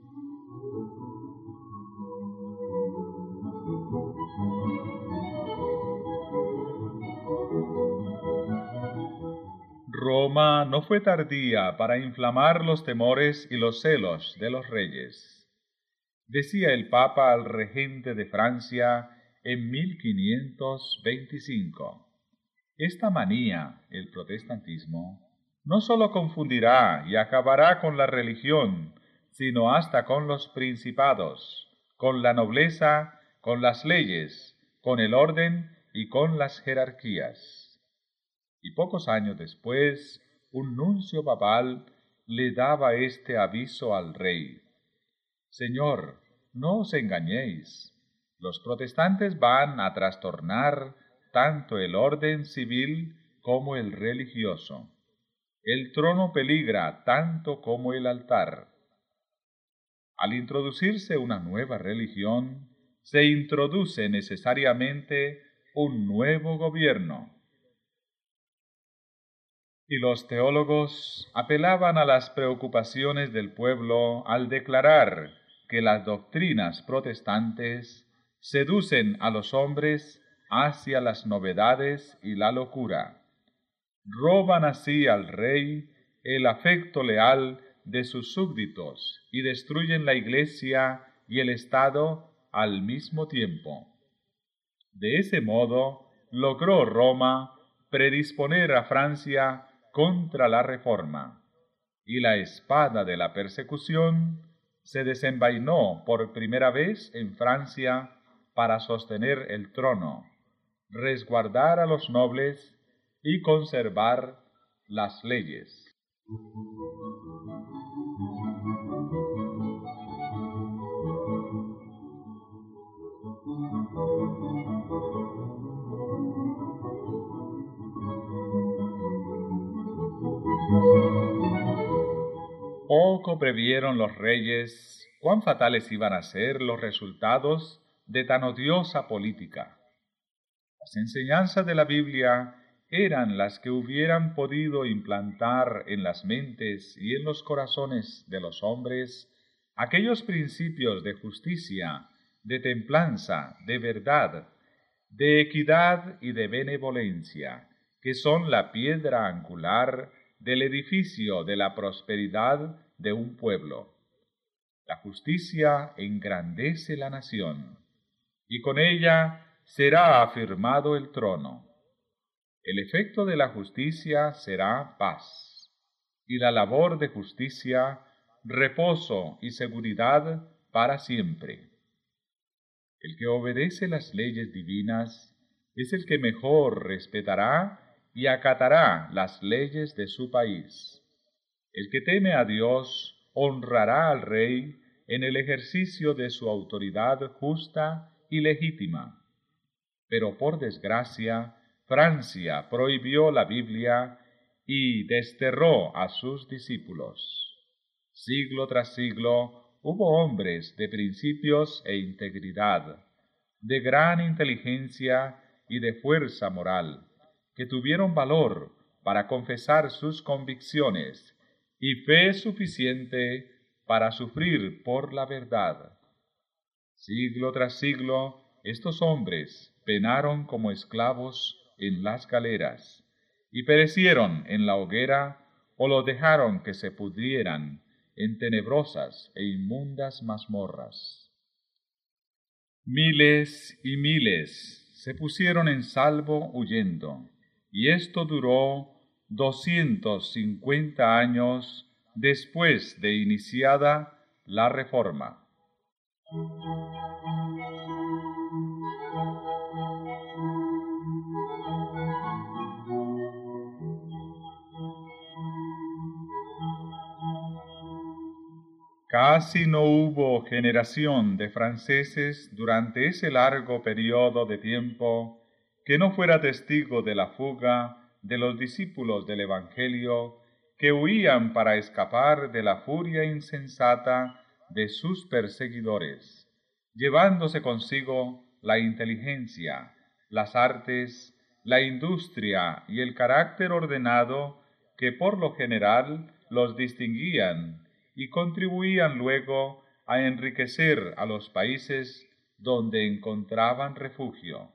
A: Roma no fue tardía para inflamar los temores y los celos de los reyes. Decía el Papa al regente de Francia en mil quinientos veinticinco, esta manía, el protestantismo, no sólo confundirá y acabará con la religión, sino hasta con los principados, con la nobleza, con las leyes, con el orden y con las jerarquías. Y pocos años después, un nuncio papal le daba este aviso al rey: Señor, no os engañéis, los protestantes van a trastornar tanto el orden civil como el religioso. El trono peligra tanto como el altar. Al introducirse una nueva religión, se introduce necesariamente un nuevo gobierno. Y los teólogos apelaban a las preocupaciones del pueblo al declarar que las doctrinas protestantes seducen a los hombres hacia las novedades y la locura. Roban así al rey el afecto leal de sus súbditos y destruyen la Iglesia y el Estado al mismo tiempo. De ese modo, logró Roma predisponer a Francia contra la Reforma, y la espada de la persecución se desenvainó por primera vez en Francia para sostener el trono, resguardar a los nobles y conservar las leyes. Poco previeron los reyes cuán fatales iban a ser los resultados de tan odiosa política. Las enseñanzas de la Biblia eran las que hubieran podido implantar en las mentes y en los corazones de los hombres aquellos principios de justicia, de templanza, de verdad, de equidad y de benevolencia, que son la piedra angular del edificio de la prosperidad de un pueblo. La justicia engrandece la nación, y con ella será afirmado el trono. El efecto de la justicia será paz, y la labor de justicia, reposo y seguridad para siempre. El que obedece las leyes divinas es el que mejor respetará y acatará las leyes de su país. El que teme a Dios honrará al rey en el ejercicio de su autoridad justa y legítima. Pero por desgracia, Francia prohibió la Biblia y desterró a sus discípulos. Siglo tras siglo hubo hombres de principios e integridad, de gran inteligencia y de fuerza moral, que tuvieron valor para confesar sus convicciones y fe suficiente para sufrir por la verdad. Siglo tras siglo, estos hombres penaron como esclavos en las galeras, y perecieron en la hoguera, o lo dejaron que se pudrieran en tenebrosas e inmundas mazmorras. Miles y miles se pusieron en salvo huyendo, y esto duró doscientos cincuenta años después de iniciada la Reforma. Casi no hubo generación de franceses durante ese largo periodo de tiempo que no fuera testigo de la fuga de los discípulos del Evangelio que huían para escapar de la furia insensata de sus perseguidores, llevándose consigo la inteligencia, las artes, la industria y el carácter ordenado que por lo general los distinguían y contribuían luego a enriquecer a los países donde encontraban refugio.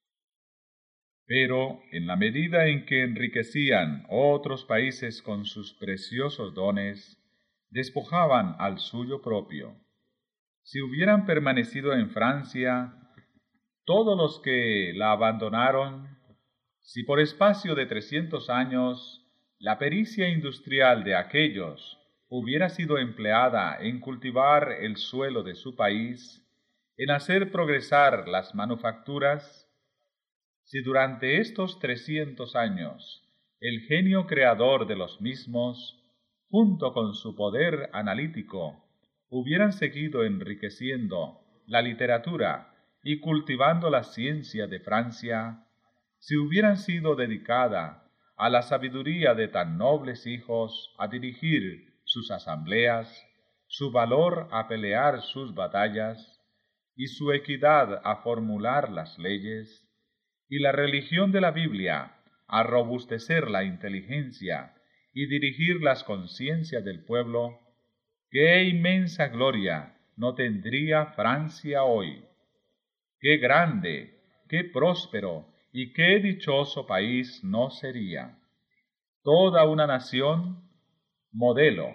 A: Pero en la medida en que enriquecían otros países con sus preciosos dones, despojaban al suyo propio. Si hubieran permanecido en Francia, todos los que la abandonaron, si por espacio de trescientos años la pericia industrial de aquellos hubiera sido empleada en cultivar el suelo de su país, en hacer progresar las manufacturas, si durante estos trescientos años el genio creador de los mismos, junto con su poder analítico, hubieran seguido enriqueciendo la literatura y cultivando la ciencia de Francia, si hubieran sido dedicada a la sabiduría de tan nobles hijos a dirigir sus asambleas, su valor a pelear sus batallas, y su equidad a formular las leyes, y la religión de la Biblia a robustecer la inteligencia y dirigir las conciencias del pueblo, qué inmensa gloria no tendría Francia hoy. Qué grande, qué próspero y qué dichoso país no sería. Toda una nación modelo.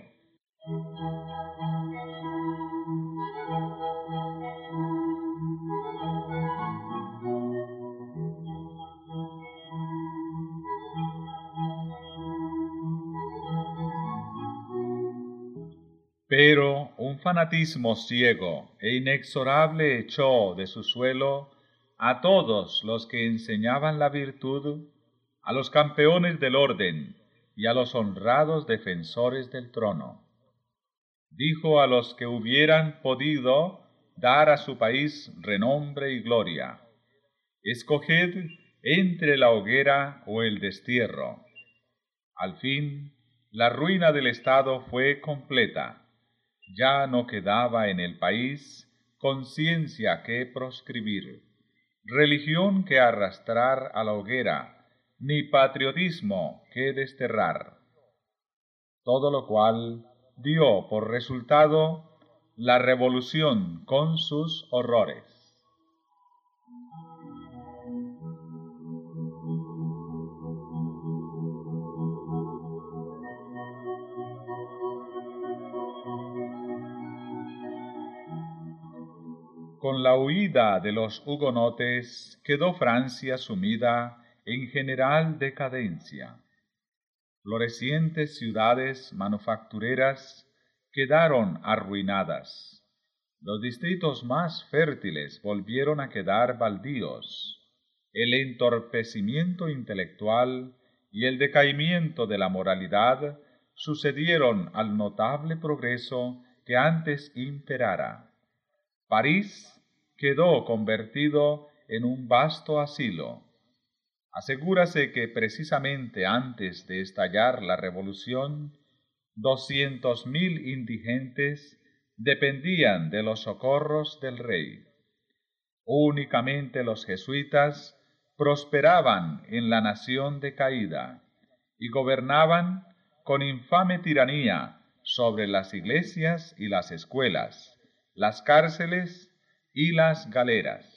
A: Pero un fanatismo ciego e inexorable echó de su suelo a todos los que enseñaban la virtud, a los campeones del orden y a los honrados defensores del trono. Dijo a los que hubieran podido dar a su país renombre y gloria: escoged entre la hoguera o el destierro. Al fin, la ruina del Estado fue completa. Ya no quedaba en el país conciencia que proscribir, religión que arrastrar a la hoguera, ni patriotismo que desterrar. Todo lo cual dio por resultado la revolución con sus horrores. Con la huida de los hugonotes quedó Francia sumida en general decadencia. Florecientes ciudades manufactureras quedaron arruinadas. Los distritos más fértiles volvieron a quedar baldíos. El entorpecimiento intelectual y el decaimiento de la moralidad sucedieron al notable progreso que antes imperara. París quedó convertido en un vasto asilo. Asegúrase que precisamente antes de estallar la revolución, doscientos mil indigentes dependían de los socorros del rey. Únicamente los jesuitas prosperaban en la nación decaída y gobernaban con infame tiranía sobre las iglesias y las escuelas, las cárceles y las galeras.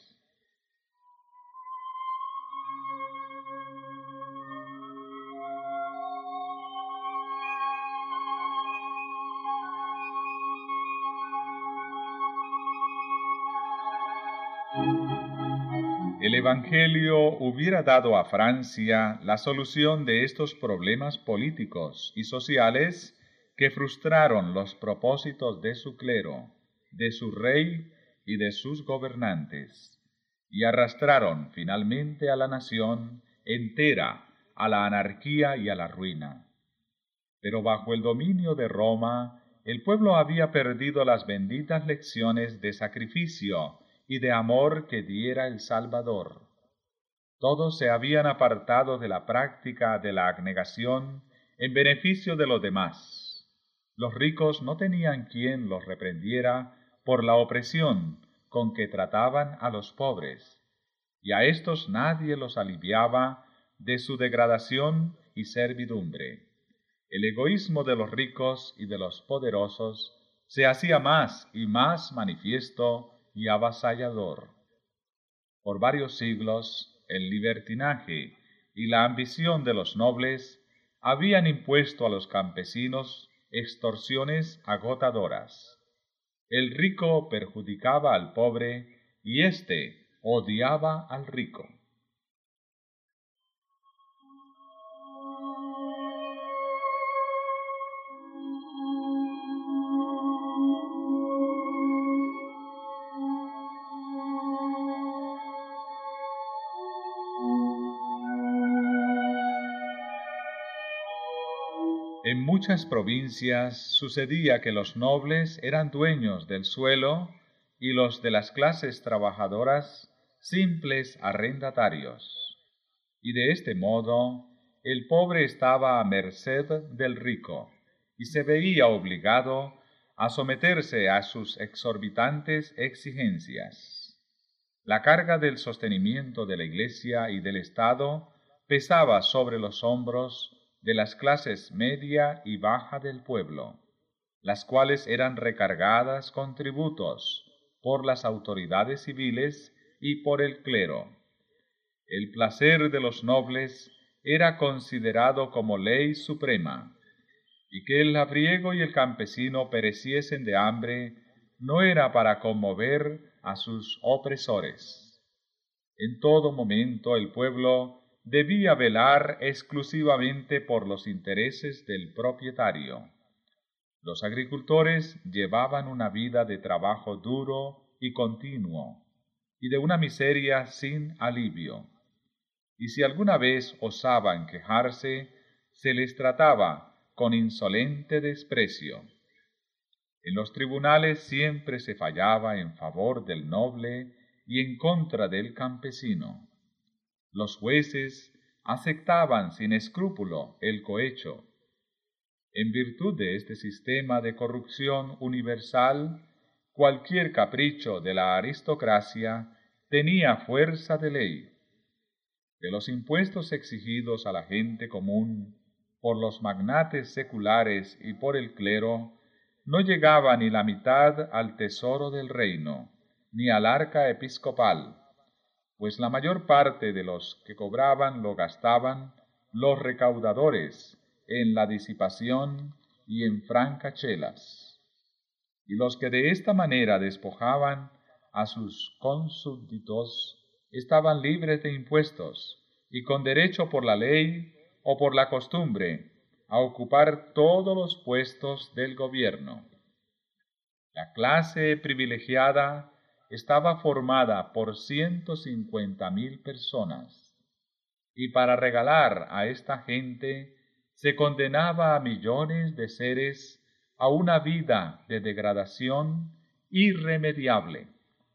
A: El Evangelio hubiera dado a Francia la solución de estos problemas políticos y sociales que frustraron los propósitos de su clero, de su rey y de sus gobernantes, y arrastraron finalmente a la nación entera a la anarquía y a la ruina. Pero bajo el dominio de Roma, el pueblo había perdido las benditas lecciones de sacrificio y de amor que diera el Salvador. Todos se habían apartado de la práctica de la abnegación en beneficio de los demás. Los ricos no tenían quien los reprendiera por la opresión con que trataban a los pobres, y a éstos nadie los aliviaba de su degradación y servidumbre. El egoísmo de los ricos y de los poderosos se hacía más y más manifiesto y avasallador. Por varios siglos, el libertinaje y la ambición de los nobles habían impuesto a los campesinos extorsiones agotadoras. El rico perjudicaba al pobre y éste odiaba al rico. En muchas provincias sucedía que los nobles eran dueños del suelo y los de las clases trabajadoras simples arrendatarios, y de este modo el pobre estaba a merced del rico y se veía obligado a someterse a sus exorbitantes exigencias. La carga del sostenimiento de la Iglesia y del Estado pesaba sobre los hombros de las clases media y baja del pueblo, las cuales eran recargadas con tributos por las autoridades civiles y por el clero. El placer de los nobles era considerado como ley suprema, y que el labriego y el campesino pereciesen de hambre no era para conmover a sus opresores. En todo momento el pueblo debía velar exclusivamente por los intereses del propietario. Los agricultores llevaban una vida de trabajo duro y continuo, y de una miseria sin alivio. Y si alguna vez osaban quejarse, se les trataba con insolente desprecio. En los tribunales siempre se fallaba en favor del noble y en contra del campesino. Los jueces aceptaban sin escrúpulo el cohecho. En virtud de este sistema de corrupción universal, cualquier capricho de la aristocracia tenía fuerza de ley. De los impuestos exigidos a la gente común por los magnates seculares y por el clero, no llegaba ni la mitad al tesoro del reino, ni al arca episcopal, pues la mayor parte de los que cobraban lo gastaban los recaudadores en la disipación y en francachelas. Y los que de esta manera despojaban a sus consúbditos estaban libres de impuestos y con derecho por la ley o por la costumbre a ocupar todos los puestos del gobierno. La clase privilegiada estaba formada por ciento cincuenta mil personas, y para regalar a esta gente se condenaba a millones de seres a una vida de degradación irremediable.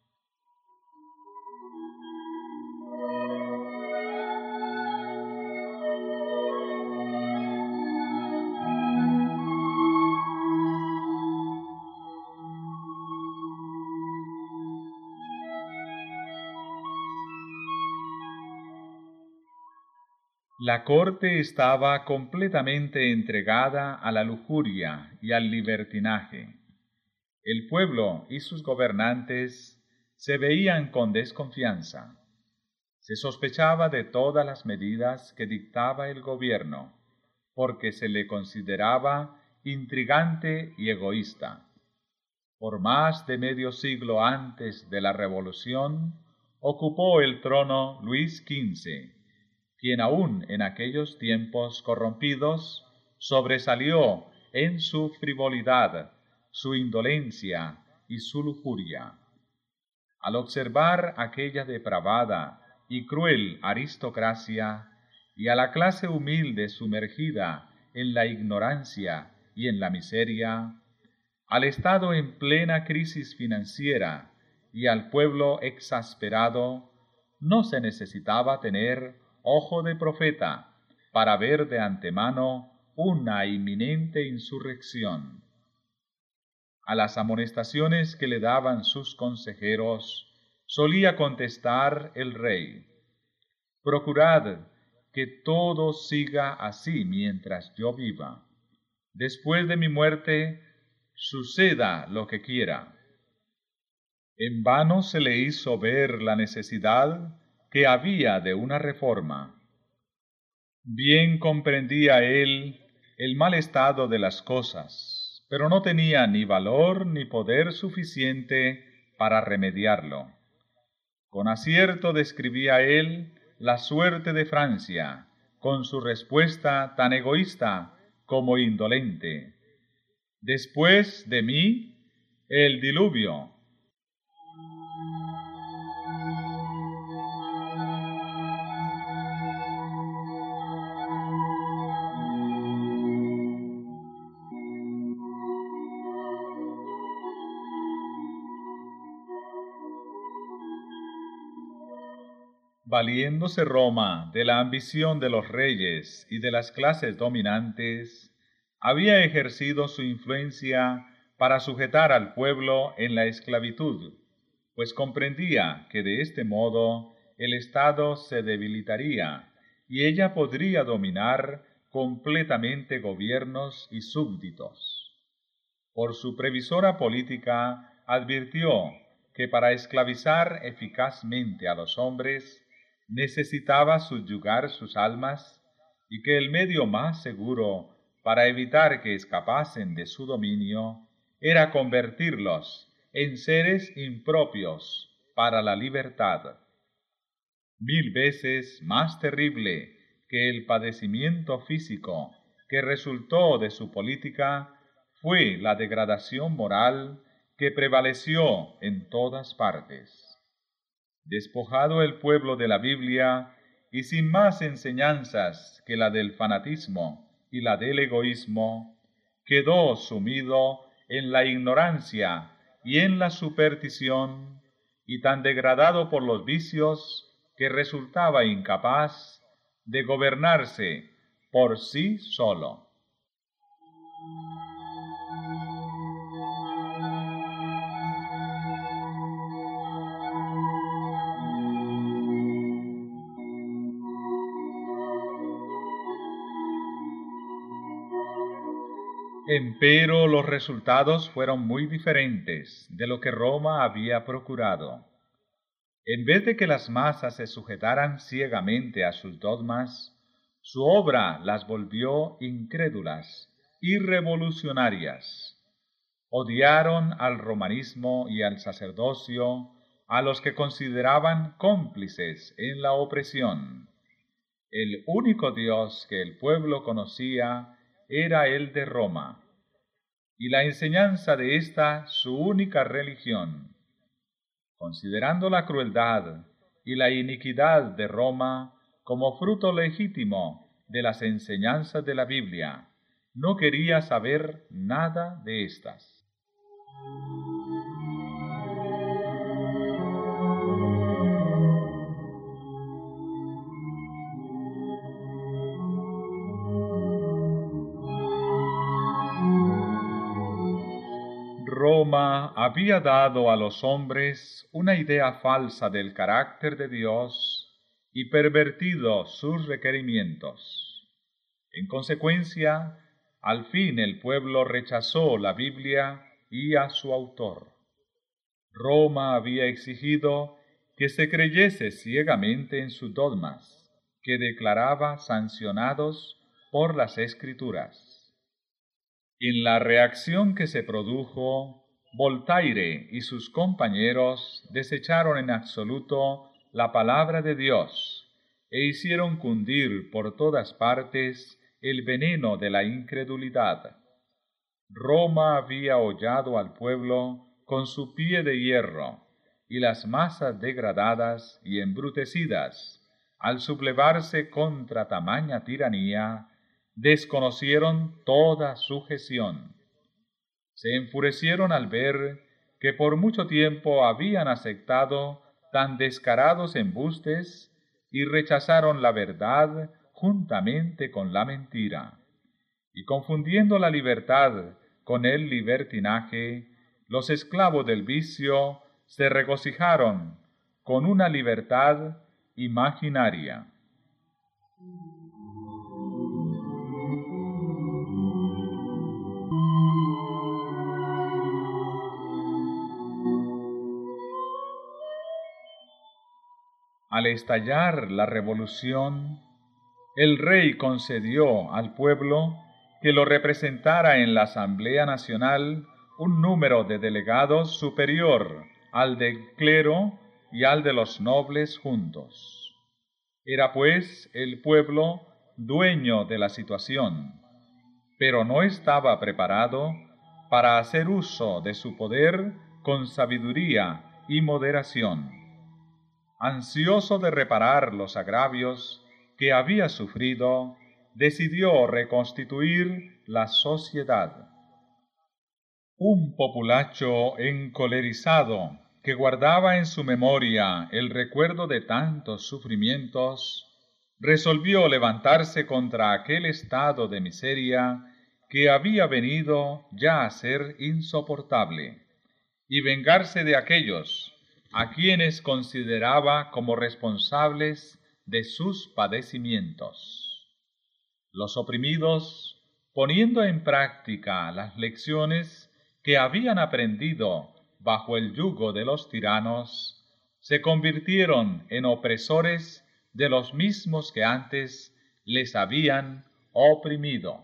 A: La corte estaba completamente entregada a la lujuria y al libertinaje. El pueblo y sus gobernantes se veían con desconfianza. Se sospechaba de todas las medidas que dictaba el gobierno, porque se le consideraba intrigante y egoísta. Por más de medio siglo antes de la Revolución, ocupó el trono Luis quince, quien aún en aquellos tiempos corrompidos sobresalió en su frivolidad, su indolencia y su lujuria. Al observar aquella depravada y cruel aristocracia y a la clase humilde sumergida en la ignorancia y en la miseria, al Estado en plena crisis financiera y al pueblo exasperado, no se necesitaba tener ojo de profeta para ver de antemano una inminente insurrección. A las amonestaciones que le daban sus consejeros, solía contestar el rey: «Procurad que todo siga así mientras yo viva. Después de mi muerte, suceda lo que quiera». En vano se le hizo ver la necesidad que había de una reforma. Bien comprendía él el mal estado de las cosas, pero no tenía ni valor ni poder suficiente para remediarlo. Con acierto describía él la suerte de Francia, con su respuesta tan egoísta como indolente: «Después de mí, el diluvio». Valiéndose Roma de la ambición de los reyes y de las clases dominantes, había ejercido su influencia para sujetar al pueblo en la esclavitud, pues comprendía que de este modo el Estado se debilitaría y ella podría dominar completamente gobiernos y súbditos. Por su previsora política advirtió que para esclavizar eficazmente a los hombres necesitaba subyugar sus almas y que el medio más seguro para evitar que escapasen de su dominio era convertirlos en seres impropios para la libertad. Mil veces más terrible que el padecimiento físico que resultó de su política fue la degradación moral que prevaleció en todas partes. Despojado el pueblo de la Biblia y sin más enseñanzas que la del fanatismo y la del egoísmo, quedó sumido en la ignorancia y en la superstición, y tan degradado por los vicios que resultaba incapaz de gobernarse por sí solo. Empero los resultados fueron muy diferentes de lo que Roma había procurado. En vez de que las masas se sujetaran ciegamente a sus dogmas, su obra las volvió incrédulas y revolucionarias. Odiaron al romanismo y al sacerdocio, a los que consideraban cómplices en la opresión. El único Dios que el pueblo conocía era el de Roma, y la enseñanza de ésta su única religión. Considerando la crueldad y la iniquidad de Roma como fruto legítimo de las enseñanzas de la Biblia, no quería saber nada de éstas. Roma había dado a los hombres una idea falsa del carácter de Dios y pervertido sus requerimientos. En consecuencia, al fin el pueblo rechazó la Biblia y a su autor. Roma había exigido que se creyese ciegamente en sus dogmas, que declaraba sancionados por las Escrituras. En la reacción que se produjo, Voltaire y sus compañeros desecharon en absoluto la palabra de Dios e hicieron cundir por todas partes el veneno de la incredulidad. Roma había hollado al pueblo con su pie de hierro, y las masas degradadas y embrutecidas, al sublevarse contra tamaña tiranía, desconocieron toda sujeción. Se enfurecieron al ver que por mucho tiempo habían aceptado tan descarados embustes y rechazaron la verdad juntamente con la mentira. Y confundiendo la libertad con el libertinaje, los esclavos del vicio se regocijaron con una libertad imaginaria. Al estallar la revolución, el rey concedió al pueblo que lo representara en la Asamblea Nacional un número de delegados superior al del clero y al de los nobles juntos. Era pues el pueblo dueño de la situación, pero no estaba preparado para hacer uso de su poder con sabiduría y moderación. Ansioso de reparar los agravios que había sufrido, decidió reconstituir la sociedad. Un populacho encolerizado, que guardaba en su memoria el recuerdo de tantos sufrimientos, resolvió levantarse contra aquel estado de miseria que había venido ya a ser insoportable, y vengarse de aquellos a quienes consideraba como responsables de sus padecimientos. Los oprimidos, poniendo en práctica las lecciones que habían aprendido bajo el yugo de los tiranos, se convirtieron en opresores de los mismos que antes les habían oprimido.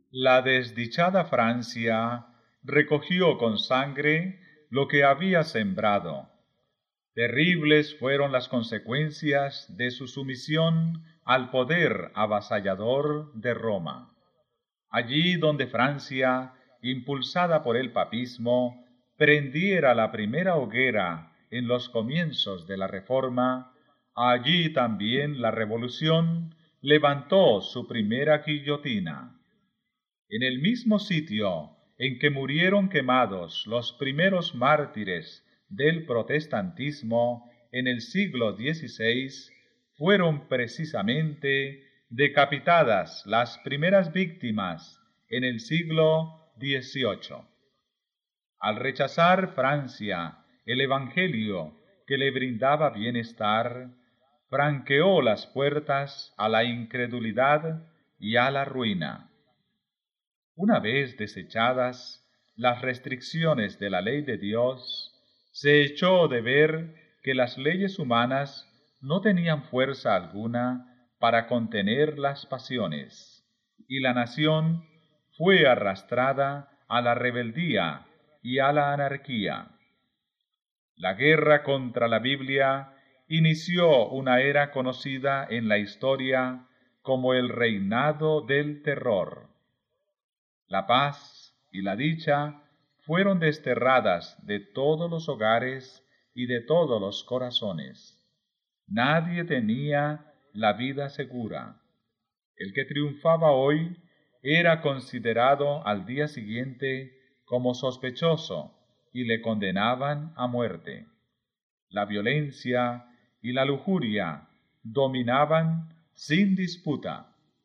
A: La desdichada Francia recogió con sangre lo que había sembrado. Terribles fueron las consecuencias de su sumisión al poder avasallador de Roma. Allí donde Francia, impulsada por el papismo, prendiera la primera hoguera en los comienzos de la Reforma, allí también la Revolución levantó su primera guillotina. En el mismo sitio en que murieron quemados los primeros mártires del protestantismo en el siglo dieciséis, fueron precisamente decapitadas las primeras víctimas en el siglo dieciocho. Al rechazar Francia el evangelio que le brindaba bienestar, franqueó las puertas a la incredulidad y a la ruina. Una vez desechadas las restricciones de la ley de Dios, se echó de ver que las leyes humanas no tenían fuerza alguna para contener las pasiones, y la nación fue arrastrada a la rebeldía y a la anarquía. La guerra contra la Biblia inició una era conocida en la historia como el reinado del terror. La paz y la dicha fueron desterradas de todos los hogares y de todos los corazones. Nadie tenía la vida segura. El que triunfaba hoy era considerado al día siguiente como sospechoso y le condenaban a muerte. La violencia y la lujuria dominaban sin disputa.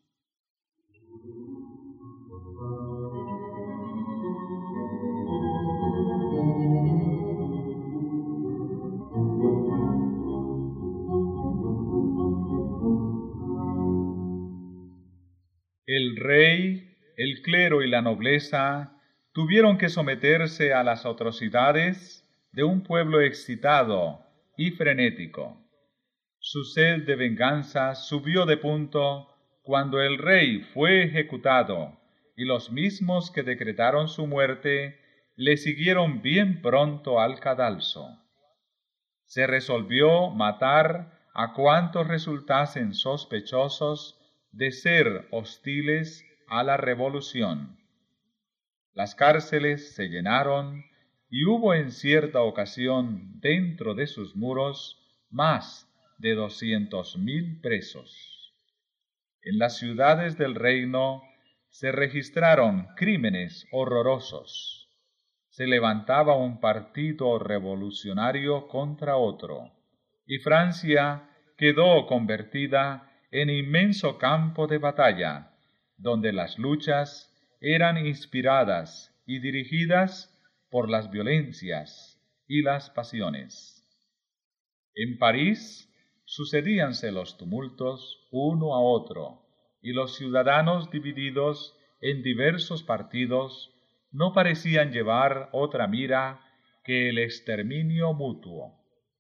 A: El rey, el clero y la nobleza tuvieron que someterse a las atrocidades de un pueblo excitado y frenético. Su sed de venganza subió de punto cuando el rey fue ejecutado, y los mismos que decretaron su muerte le siguieron bien pronto al cadalso. Se resolvió matar a cuantos resultasen sospechosos de ser hostiles a la revolución. Las cárceles se llenaron y hubo en cierta ocasión dentro de sus muros más de doscientos mil presos. En las ciudades del reino se registraron crímenes horrorosos. Se levantaba un partido revolucionario contra otro, y Francia quedó convertida en inmenso campo de batalla, donde las luchas eran inspiradas y dirigidas por las violencias y las pasiones. En París sucedíanse los tumultos uno a otro, y los ciudadanos divididos en diversos partidos no parecían llevar otra mira que el exterminio mutuo.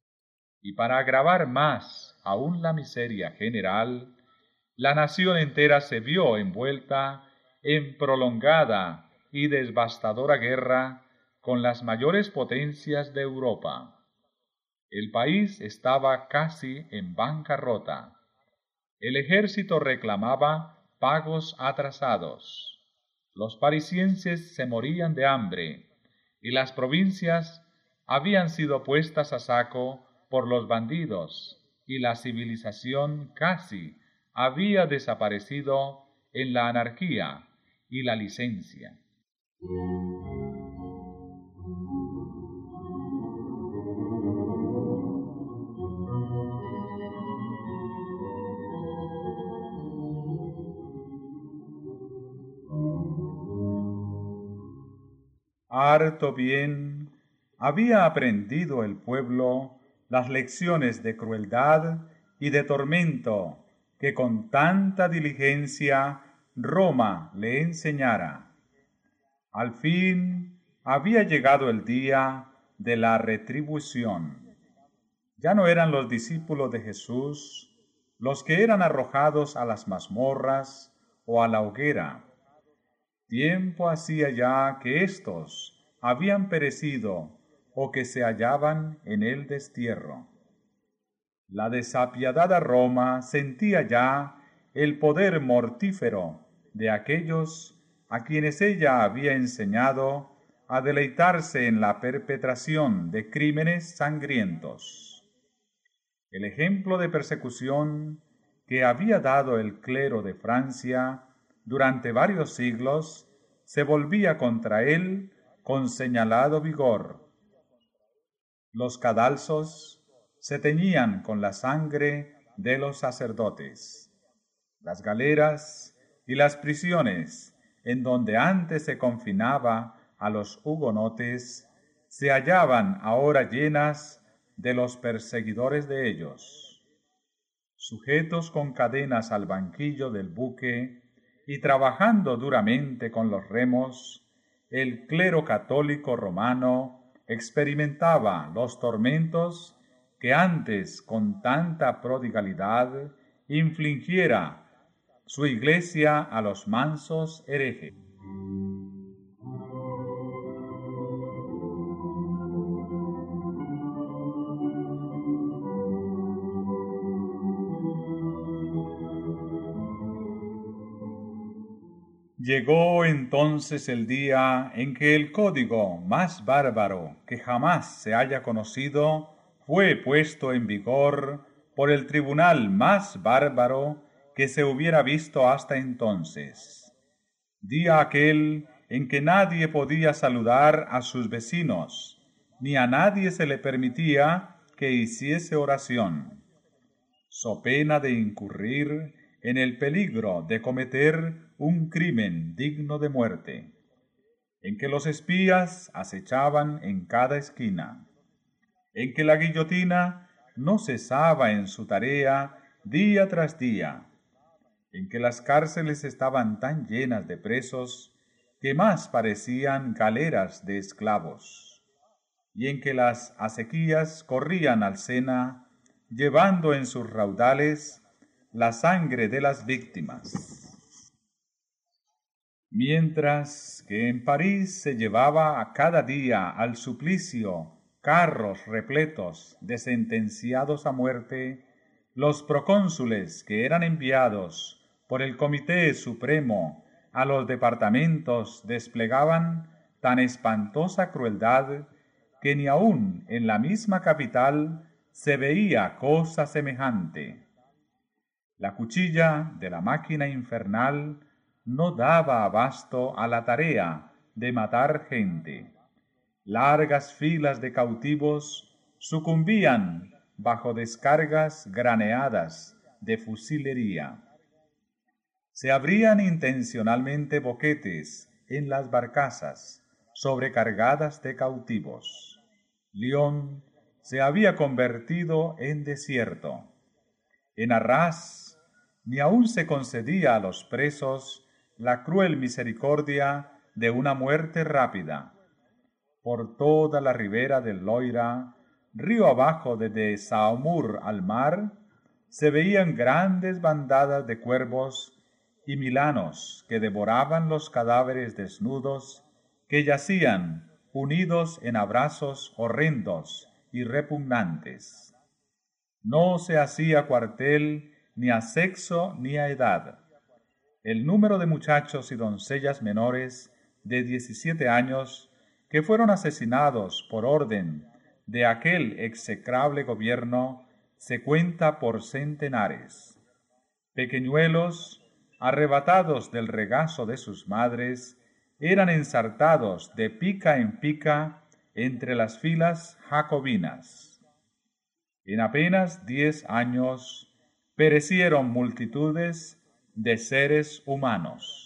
A: Y para agravar más aún la miseria general, la nación entera se vio envuelta en prolongada y devastadora guerra con las mayores potencias de Europa. El país estaba casi en bancarrota. El ejército reclamaba pagos atrasados. Los parisienses se morían de hambre, y las provincias habían sido puestas a saco por los bandidos, y la civilización casi había desaparecido en la anarquía y la licencia. Harto bien había aprendido el pueblo las lecciones de crueldad y de tormento que con tanta diligencia Roma le enseñara. Al fin había llegado el día de la retribución. Ya no eran los discípulos de Jesús los que eran arrojados a las mazmorras o a la hoguera. Tiempo hacía ya que éstos habían perecido o que se hallaban en el destierro. La desapiadada Roma sentía ya el poder mortífero de aquellos a quienes ella había enseñado a deleitarse en la perpetración de crímenes sangrientos. El ejemplo de persecución que había dado el clero de Francia durante varios siglos se volvía contra él con señalado vigor. Los cadalsos se teñían con la sangre de los sacerdotes. Las galeras y las prisiones en donde antes se confinaba a los hugonotes se hallaban ahora llenas de los perseguidores de ellos. Sujetos con cadenas al banquillo del buque y trabajando duramente con los remos, el clero católico romano experimentaba los tormentos que antes con tanta prodigalidad infligiera su iglesia a los mansos herejes. Llegó entonces el día en que el código más bárbaro que jamás se haya conocido fue puesto en vigor por el tribunal más bárbaro que se hubiera visto hasta entonces. Día aquel en que nadie podía saludar a sus vecinos, ni a nadie se le permitía que hiciese oración, so pena de incurrir en el peligro de cometer un crimen digno de muerte, en que los espías acechaban en cada esquina, en que la guillotina no cesaba en su tarea día tras día, en que las cárceles estaban tan llenas de presos que más parecían galeras de esclavos, y en que las acequias corrían al Sena, llevando en sus raudales la sangre de las víctimas. Mientras que en París se llevaba a cada día al suplicio carros repletos de sentenciados a muerte, los procónsules que eran enviados por el Comité Supremo a los departamentos desplegaban tan espantosa crueldad que ni aun en la misma capital se veía cosa semejante. La cuchilla de la máquina infernal no daba abasto a la tarea de matar gente. Largas filas de cautivos sucumbían bajo descargas graneadas de fusilería. Se abrían intencionalmente boquetes en las barcazas sobrecargadas de cautivos. Lyon se había convertido en desierto. En Arras ni aun se concedía a los presos la cruel misericordia de una muerte rápida. Por toda la ribera del Loira, río abajo desde Saumur al mar, se veían grandes bandadas de cuervos y milanos que devoraban los cadáveres desnudos que yacían unidos en abrazos horrendos y repugnantes. No se hacía cuartel ni a sexo ni a edad. El número de muchachos y doncellas menores de diecisiete años que fueron asesinados por orden de aquel execrable gobierno se cuenta por centenares. Pequeñuelos, arrebatados del regazo de sus madres, eran ensartados de pica en pica entre las filas jacobinas. En apenas diez años perecieron multitudes de seres humanos.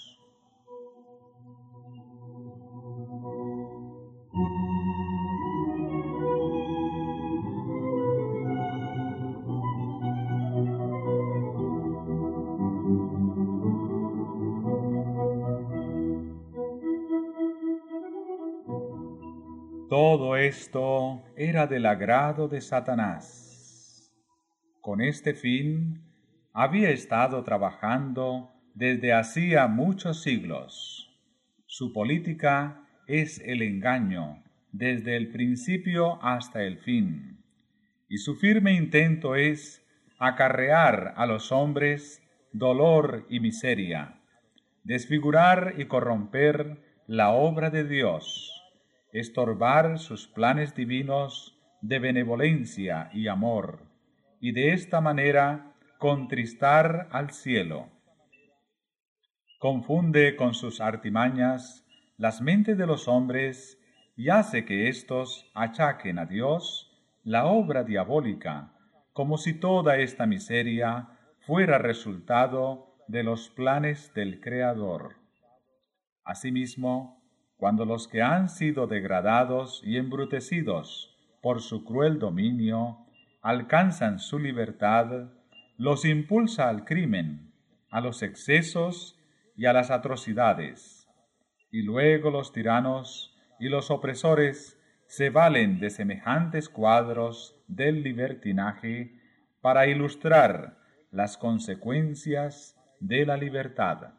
A: Todo esto era del agrado de Satanás. Con este fin había estado trabajando desde hacía muchos siglos. Su política es el engaño desde el principio hasta el fin, y su firme intento es acarrear a los hombres dolor y miseria, desfigurar y corromper la obra de Dios, estorbar sus planes divinos de benevolencia y amor, y de esta manera contristar al cielo. Confunde con sus artimañas las mentes de los hombres y hace que éstos achaquen a Dios la obra diabólica, como si toda esta miseria fuera resultado de los planes del Creador. Asimismo, cuando los que han sido degradados y embrutecidos por su cruel dominio alcanzan su libertad, los impulsa al crimen, a los excesos y a las atrocidades, y luego los tiranos y los opresores se valen de semejantes cuadros del libertinaje para ilustrar las consecuencias de la libertad.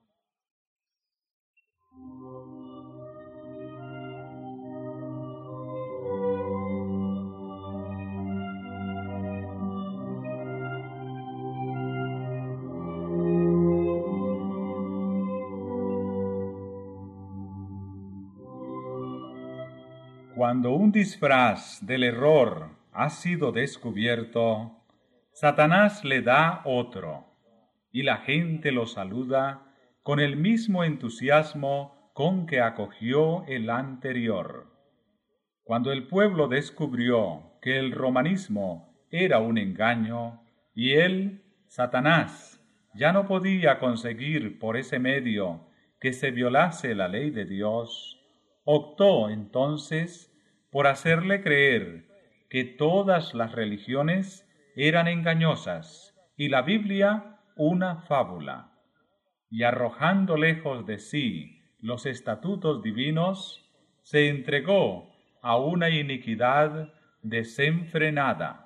A: Cuando un disfraz del error ha sido descubierto, Satanás le da otro, y la gente lo saluda con el mismo entusiasmo con que acogió el anterior. Cuando el pueblo descubrió que el romanismo era un engaño, y él, Satanás, ya no podía conseguir por ese medio que se violase la ley de Dios, optó entonces por hacerle creer que todas las religiones eran engañosas y la Biblia una fábula, y arrojando lejos de sí los estatutos divinos, se entregó a una iniquidad desenfrenada.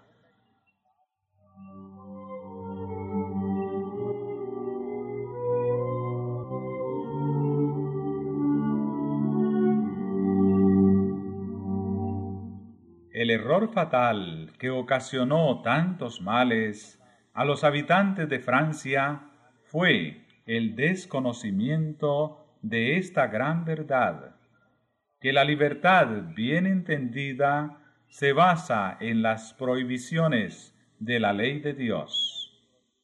A: El error fatal que ocasionó tantos males a los habitantes de Francia fue el desconocimiento de esta gran verdad, que la libertad bien entendida se basa en las prohibiciones de la ley de Dios.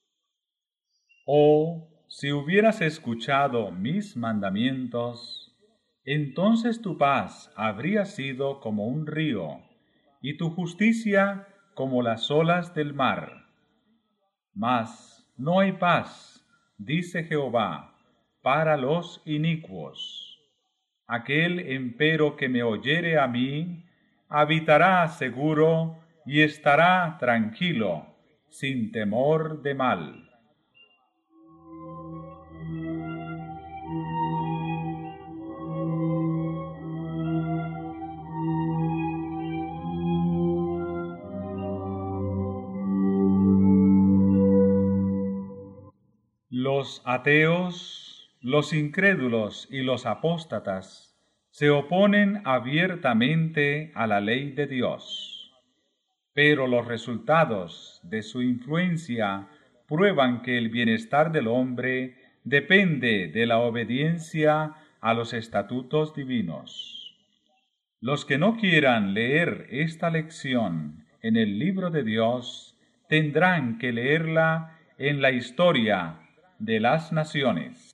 A: Oh, si hubieras escuchado mis mandamientos, entonces tu paz habría sido como un río, y tu justicia como las olas del mar. Mas no hay paz, dice Jehová, para los inicuos. Aquel empero que me oyere a mí, habitará seguro y estará tranquilo, sin temor de mal. Los ateos, los incrédulos y los apóstatas se oponen abiertamente a la ley de Dios, pero los resultados de su influencia prueban que el bienestar del hombre depende de la obediencia a los estatutos divinos. Los que no quieran leer esta lección en el libro de Dios tendrán que leerla en la historia de las naciones.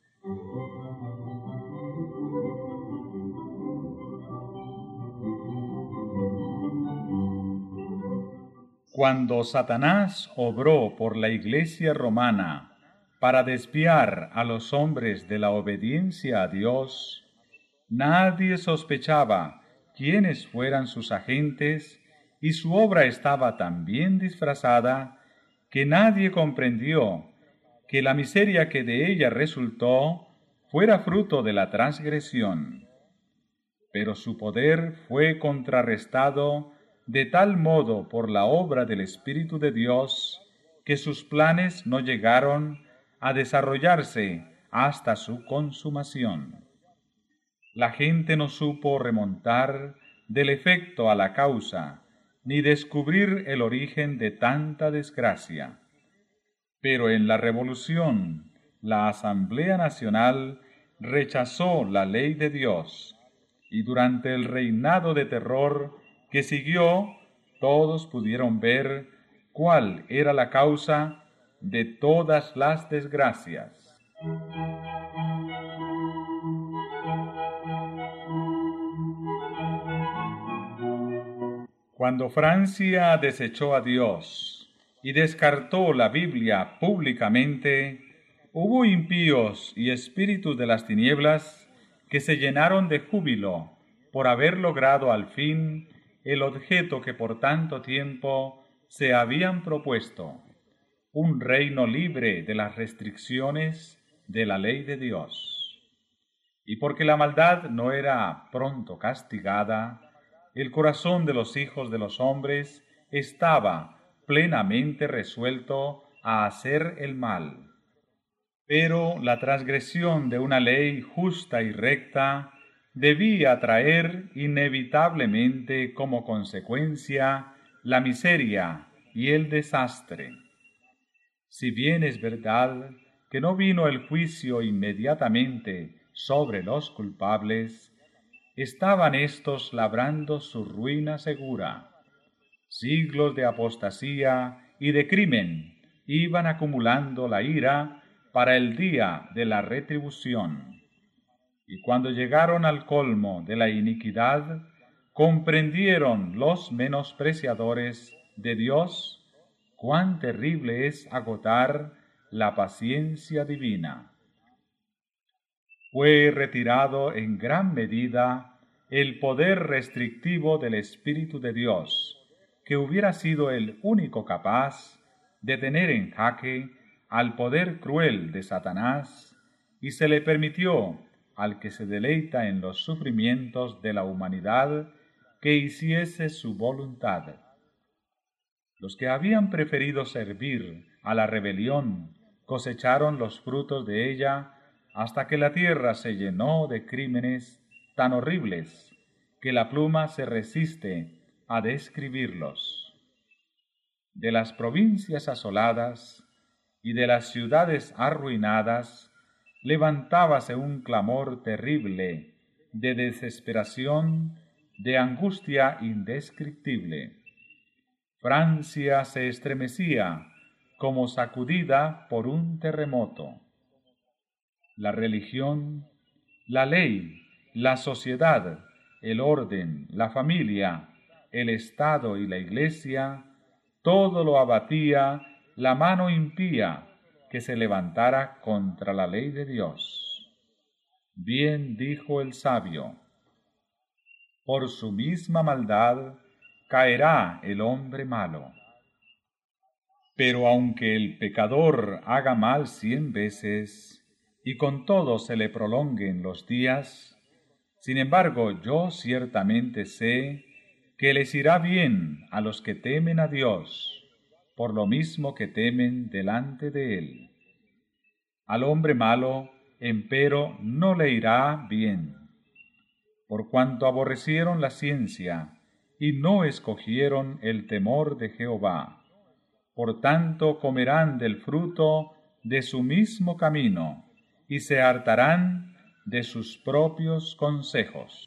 A: Cuando Satanás obró por la Iglesia romana para desviar a los hombres de la obediencia a Dios, nadie sospechaba quiénes fueran sus agentes, y su obra estaba tan bien disfrazada que nadie comprendió que la miseria que de ella resultó fuera fruto de la transgresión. Pero su poder fue contrarrestado de tal modo por la obra del Espíritu de Dios que sus planes no llegaron a desarrollarse hasta su consumación. La gente no supo remontar del efecto a la causa, ni descubrir el origen de tanta desgracia. Pero en la Revolución, la Asamblea Nacional rechazó la ley de Dios, y durante el reinado de terror que siguió, todos pudieron ver cuál era la causa de todas las desgracias. Cuando Francia desechó a Dios y descartó la Biblia públicamente, hubo impíos y espíritus de las tinieblas que se llenaron de júbilo por haber logrado al fin el objeto que por tanto tiempo se habían propuesto, un reino libre de las restricciones de la ley de Dios. Y porque la maldad no era pronto castigada, el corazón de los hijos de los hombres estaba plenamente resuelto a hacer el mal. Pero la transgresión de una ley justa y recta debía traer inevitablemente como consecuencia la miseria y el desastre. Si bien es verdad que no vino el juicio inmediatamente sobre los culpables, estaban éstos labrando su ruina segura. Siglos de apostasía y de crimen iban acumulando la ira para el día de la retribución. Y cuando llegaron al colmo de la iniquidad, comprendieron los menospreciadores de Dios cuán terrible es agotar la paciencia divina. Fue retirado en gran medida el poder restrictivo del Espíritu de Dios, que hubiera sido el único capaz de tener en jaque al poder cruel de Satanás, y se le permitió al que se deleita en los sufrimientos de la humanidad que hiciese su voluntad. Los que habían preferido servir a la rebelión cosecharon los frutos de ella hasta que la tierra se llenó de crímenes tan horribles que la pluma se resiste a describirlos. De las provincias asoladas y de las ciudades arruinadas levantábase un clamor terrible de desesperación, de angustia indescriptible. Francia se estremecía como sacudida por un terremoto. La religión, la ley, la sociedad, el orden, la familia, el Estado y la Iglesia, todo lo abatía la mano impía que se levantara contra la ley de Dios. Bien dijo el sabio: por su misma maldad caerá el hombre malo. Pero aunque el pecador haga mal cien veces, y con todo se le prolonguen los días, sin embargo yo ciertamente sé que les irá bien a los que temen a Dios, por lo mismo que temen delante de Él. Al hombre malo, empero, no le irá bien, por cuanto aborrecieron la ciencia, y no escogieron el temor de Jehová. Por tanto comerán del fruto de su mismo camino, y se hartarán de sus propios consejos.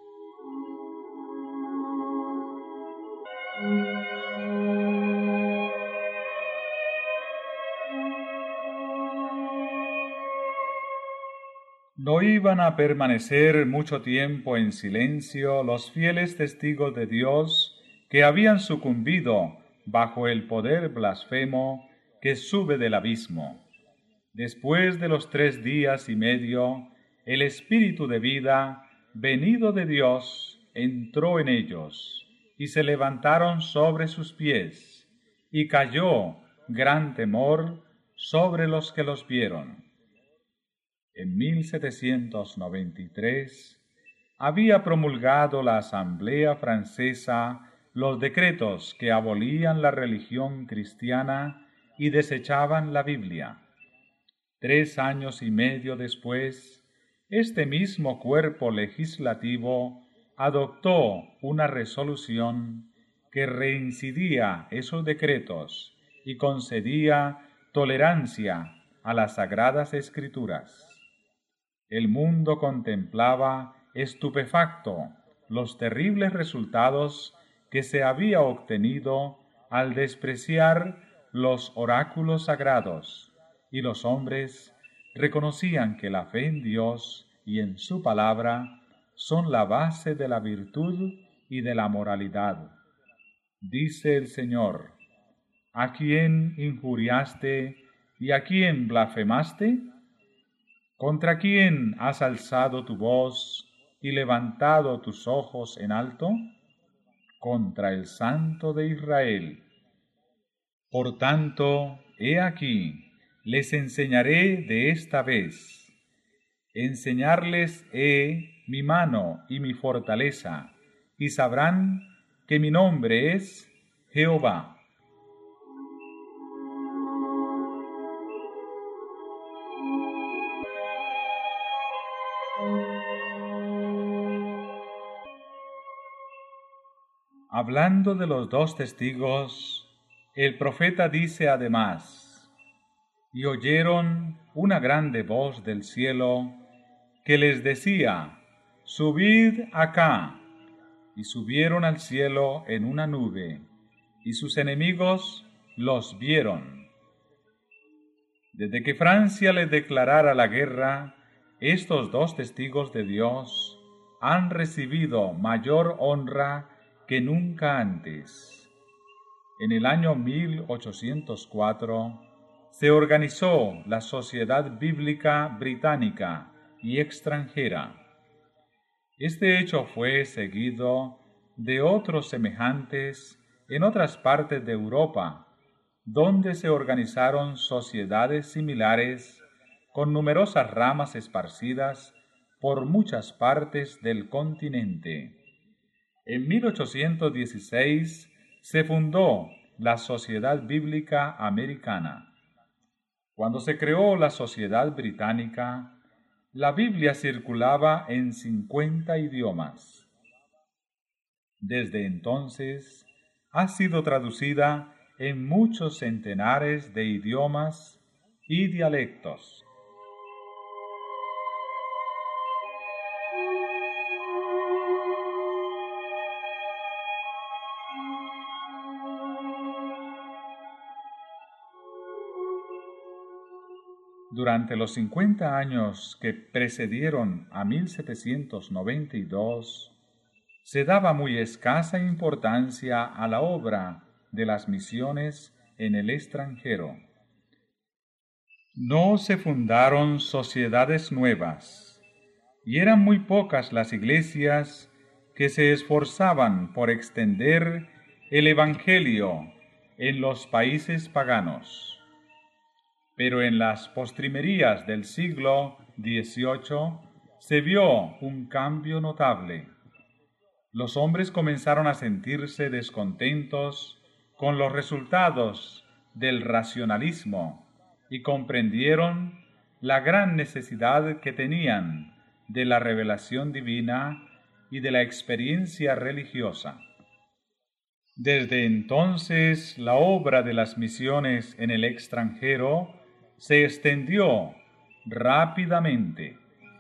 A: No iban a permanecer mucho tiempo en silencio los fieles testigos de Dios que habían sucumbido bajo el poder blasfemo que sube del abismo. Después de los tres días y medio, el Espíritu de vida, venido de Dios, entró en ellos, y se levantaron sobre sus pies, y cayó gran temor sobre los que los vieron. En mil setecientos noventa y tres había promulgado la Asamblea Francesa los decretos que abolían la religión cristiana y desechaban la Biblia. Tres años y medio después, este mismo cuerpo legislativo adoptó una resolución que reincidía esos decretos y concedía tolerancia a las Sagradas Escrituras. El mundo contemplaba estupefacto los terribles resultados que se había obtenido al despreciar los oráculos sagrados, y los hombres reconocían que la fe en Dios y en su palabra son la base de la virtud y de la moralidad. Dice el Señor: ¿a quién injuriaste y a quién blasfemaste? ¿Contra quién has alzado tu voz y levantado tus ojos en alto? Contra el Santo de Israel. Por tanto, he aquí, les enseñaré de esta vez. Enseñarles he mi mano y mi fortaleza, y sabrán que mi nombre es Jehová. Hablando de los dos testigos, el profeta dice además: y oyeron una grande voz del cielo que les decía: subid acá. Y subieron al cielo en una nube, y sus enemigos los vieron. Desde que Francia les declarara la guerra, estos dos testigos de Dios han recibido mayor honra que nunca antes. En el año mil ochocientos cuatro se organizó la Sociedad Bíblica Británica y Extranjera. Este hecho fue seguido de otros semejantes en otras partes de Europa, donde se organizaron sociedades similares con numerosas ramas esparcidas por muchas partes del continente. En mil ochocientos dieciséis se fundó la Sociedad Bíblica Americana. Cuando se creó la Sociedad Británica, la Biblia circulaba en cincuenta idiomas. Desde entonces ha sido traducida en muchos centenares de idiomas y dialectos. Durante los cincuenta años que precedieron a mil setecientos noventa y dos, se daba muy escasa importancia a la obra de las misiones en el extranjero. No se fundaron sociedades nuevas, y eran muy pocas las iglesias que se esforzaban por extender el Evangelio en los países paganos. Pero en las postrimerías del siglo dieciocho se vio un cambio notable. Los hombres comenzaron a sentirse descontentos con los resultados del racionalismo y comprendieron la gran necesidad que tenían de la revelación divina y de la experiencia religiosa. Desde entonces, la obra de las misiones en el extranjero se extendió rápidamente.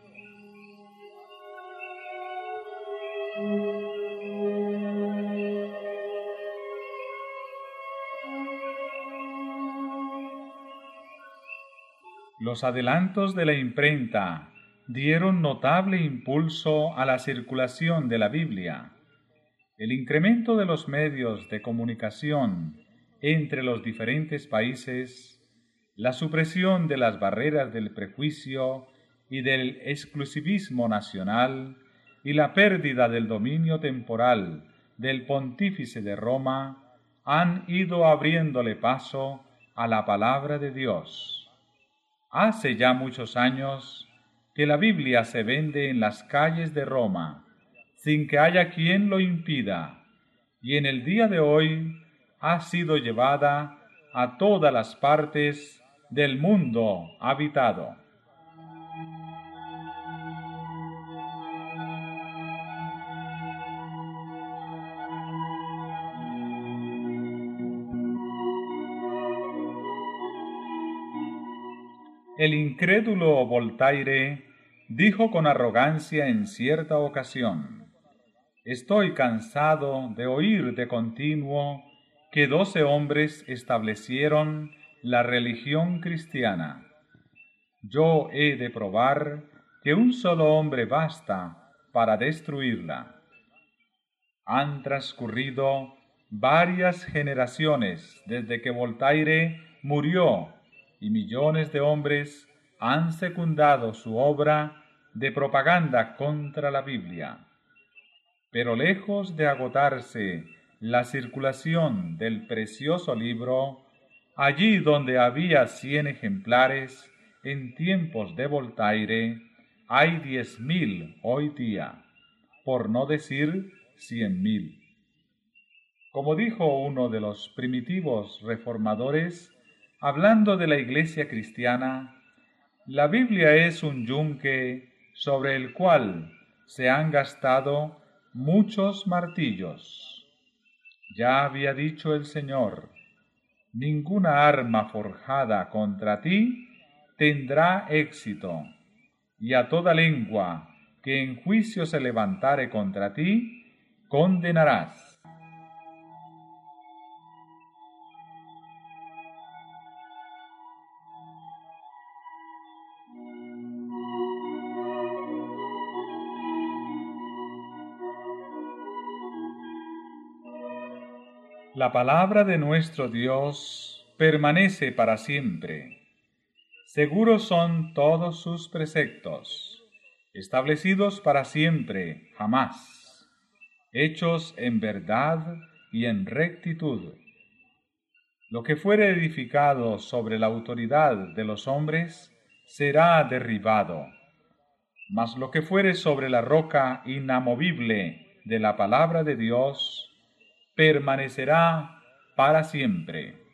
A: Los adelantos de la imprenta dieron notable impulso a la circulación de la Biblia. El incremento de los medios de comunicación entre los diferentes países, la supresión de las barreras del prejuicio y del exclusivismo nacional y la pérdida del dominio temporal del pontífice de Roma han ido abriéndole paso a la palabra de Dios. Hace ya muchos años que la Biblia se vende en las calles de Roma, sin que haya quien lo impida, y en el día de hoy ha sido llevada a todas las partes del mundo habitado. El incrédulo Voltaire dijo con arrogancia en cierta ocasión: «Estoy cansado de oír de continuo que doce hombres establecieron la religión cristiana. Yo he de probar que un solo hombre basta para destruirla». Han transcurrido varias generaciones desde que Voltaire murió y millones de hombres han secundado su obra de propaganda contra la Biblia. Pero lejos de agotarse la circulación del precioso libro, allí donde había cien ejemplares en tiempos de Voltaire, hay diez mil hoy día, por no decir cien mil. Como dijo uno de los primitivos reformadores, hablando de la Iglesia cristiana, la Biblia es un yunque sobre el cual se han gastado muchos martillos. Ya había dicho el Señor: ninguna arma forjada contra ti tendrá éxito, y a toda lengua que en juicio se levantare contra ti, condenarás. La palabra de nuestro Dios permanece para siempre. Seguros son todos sus preceptos, establecidos para siempre, jamás, hechos en verdad y en rectitud. Lo que fuere edificado sobre la autoridad de los hombres será derribado, mas lo que fuere sobre la roca inamovible de la palabra de Dios permanecerá para siempre.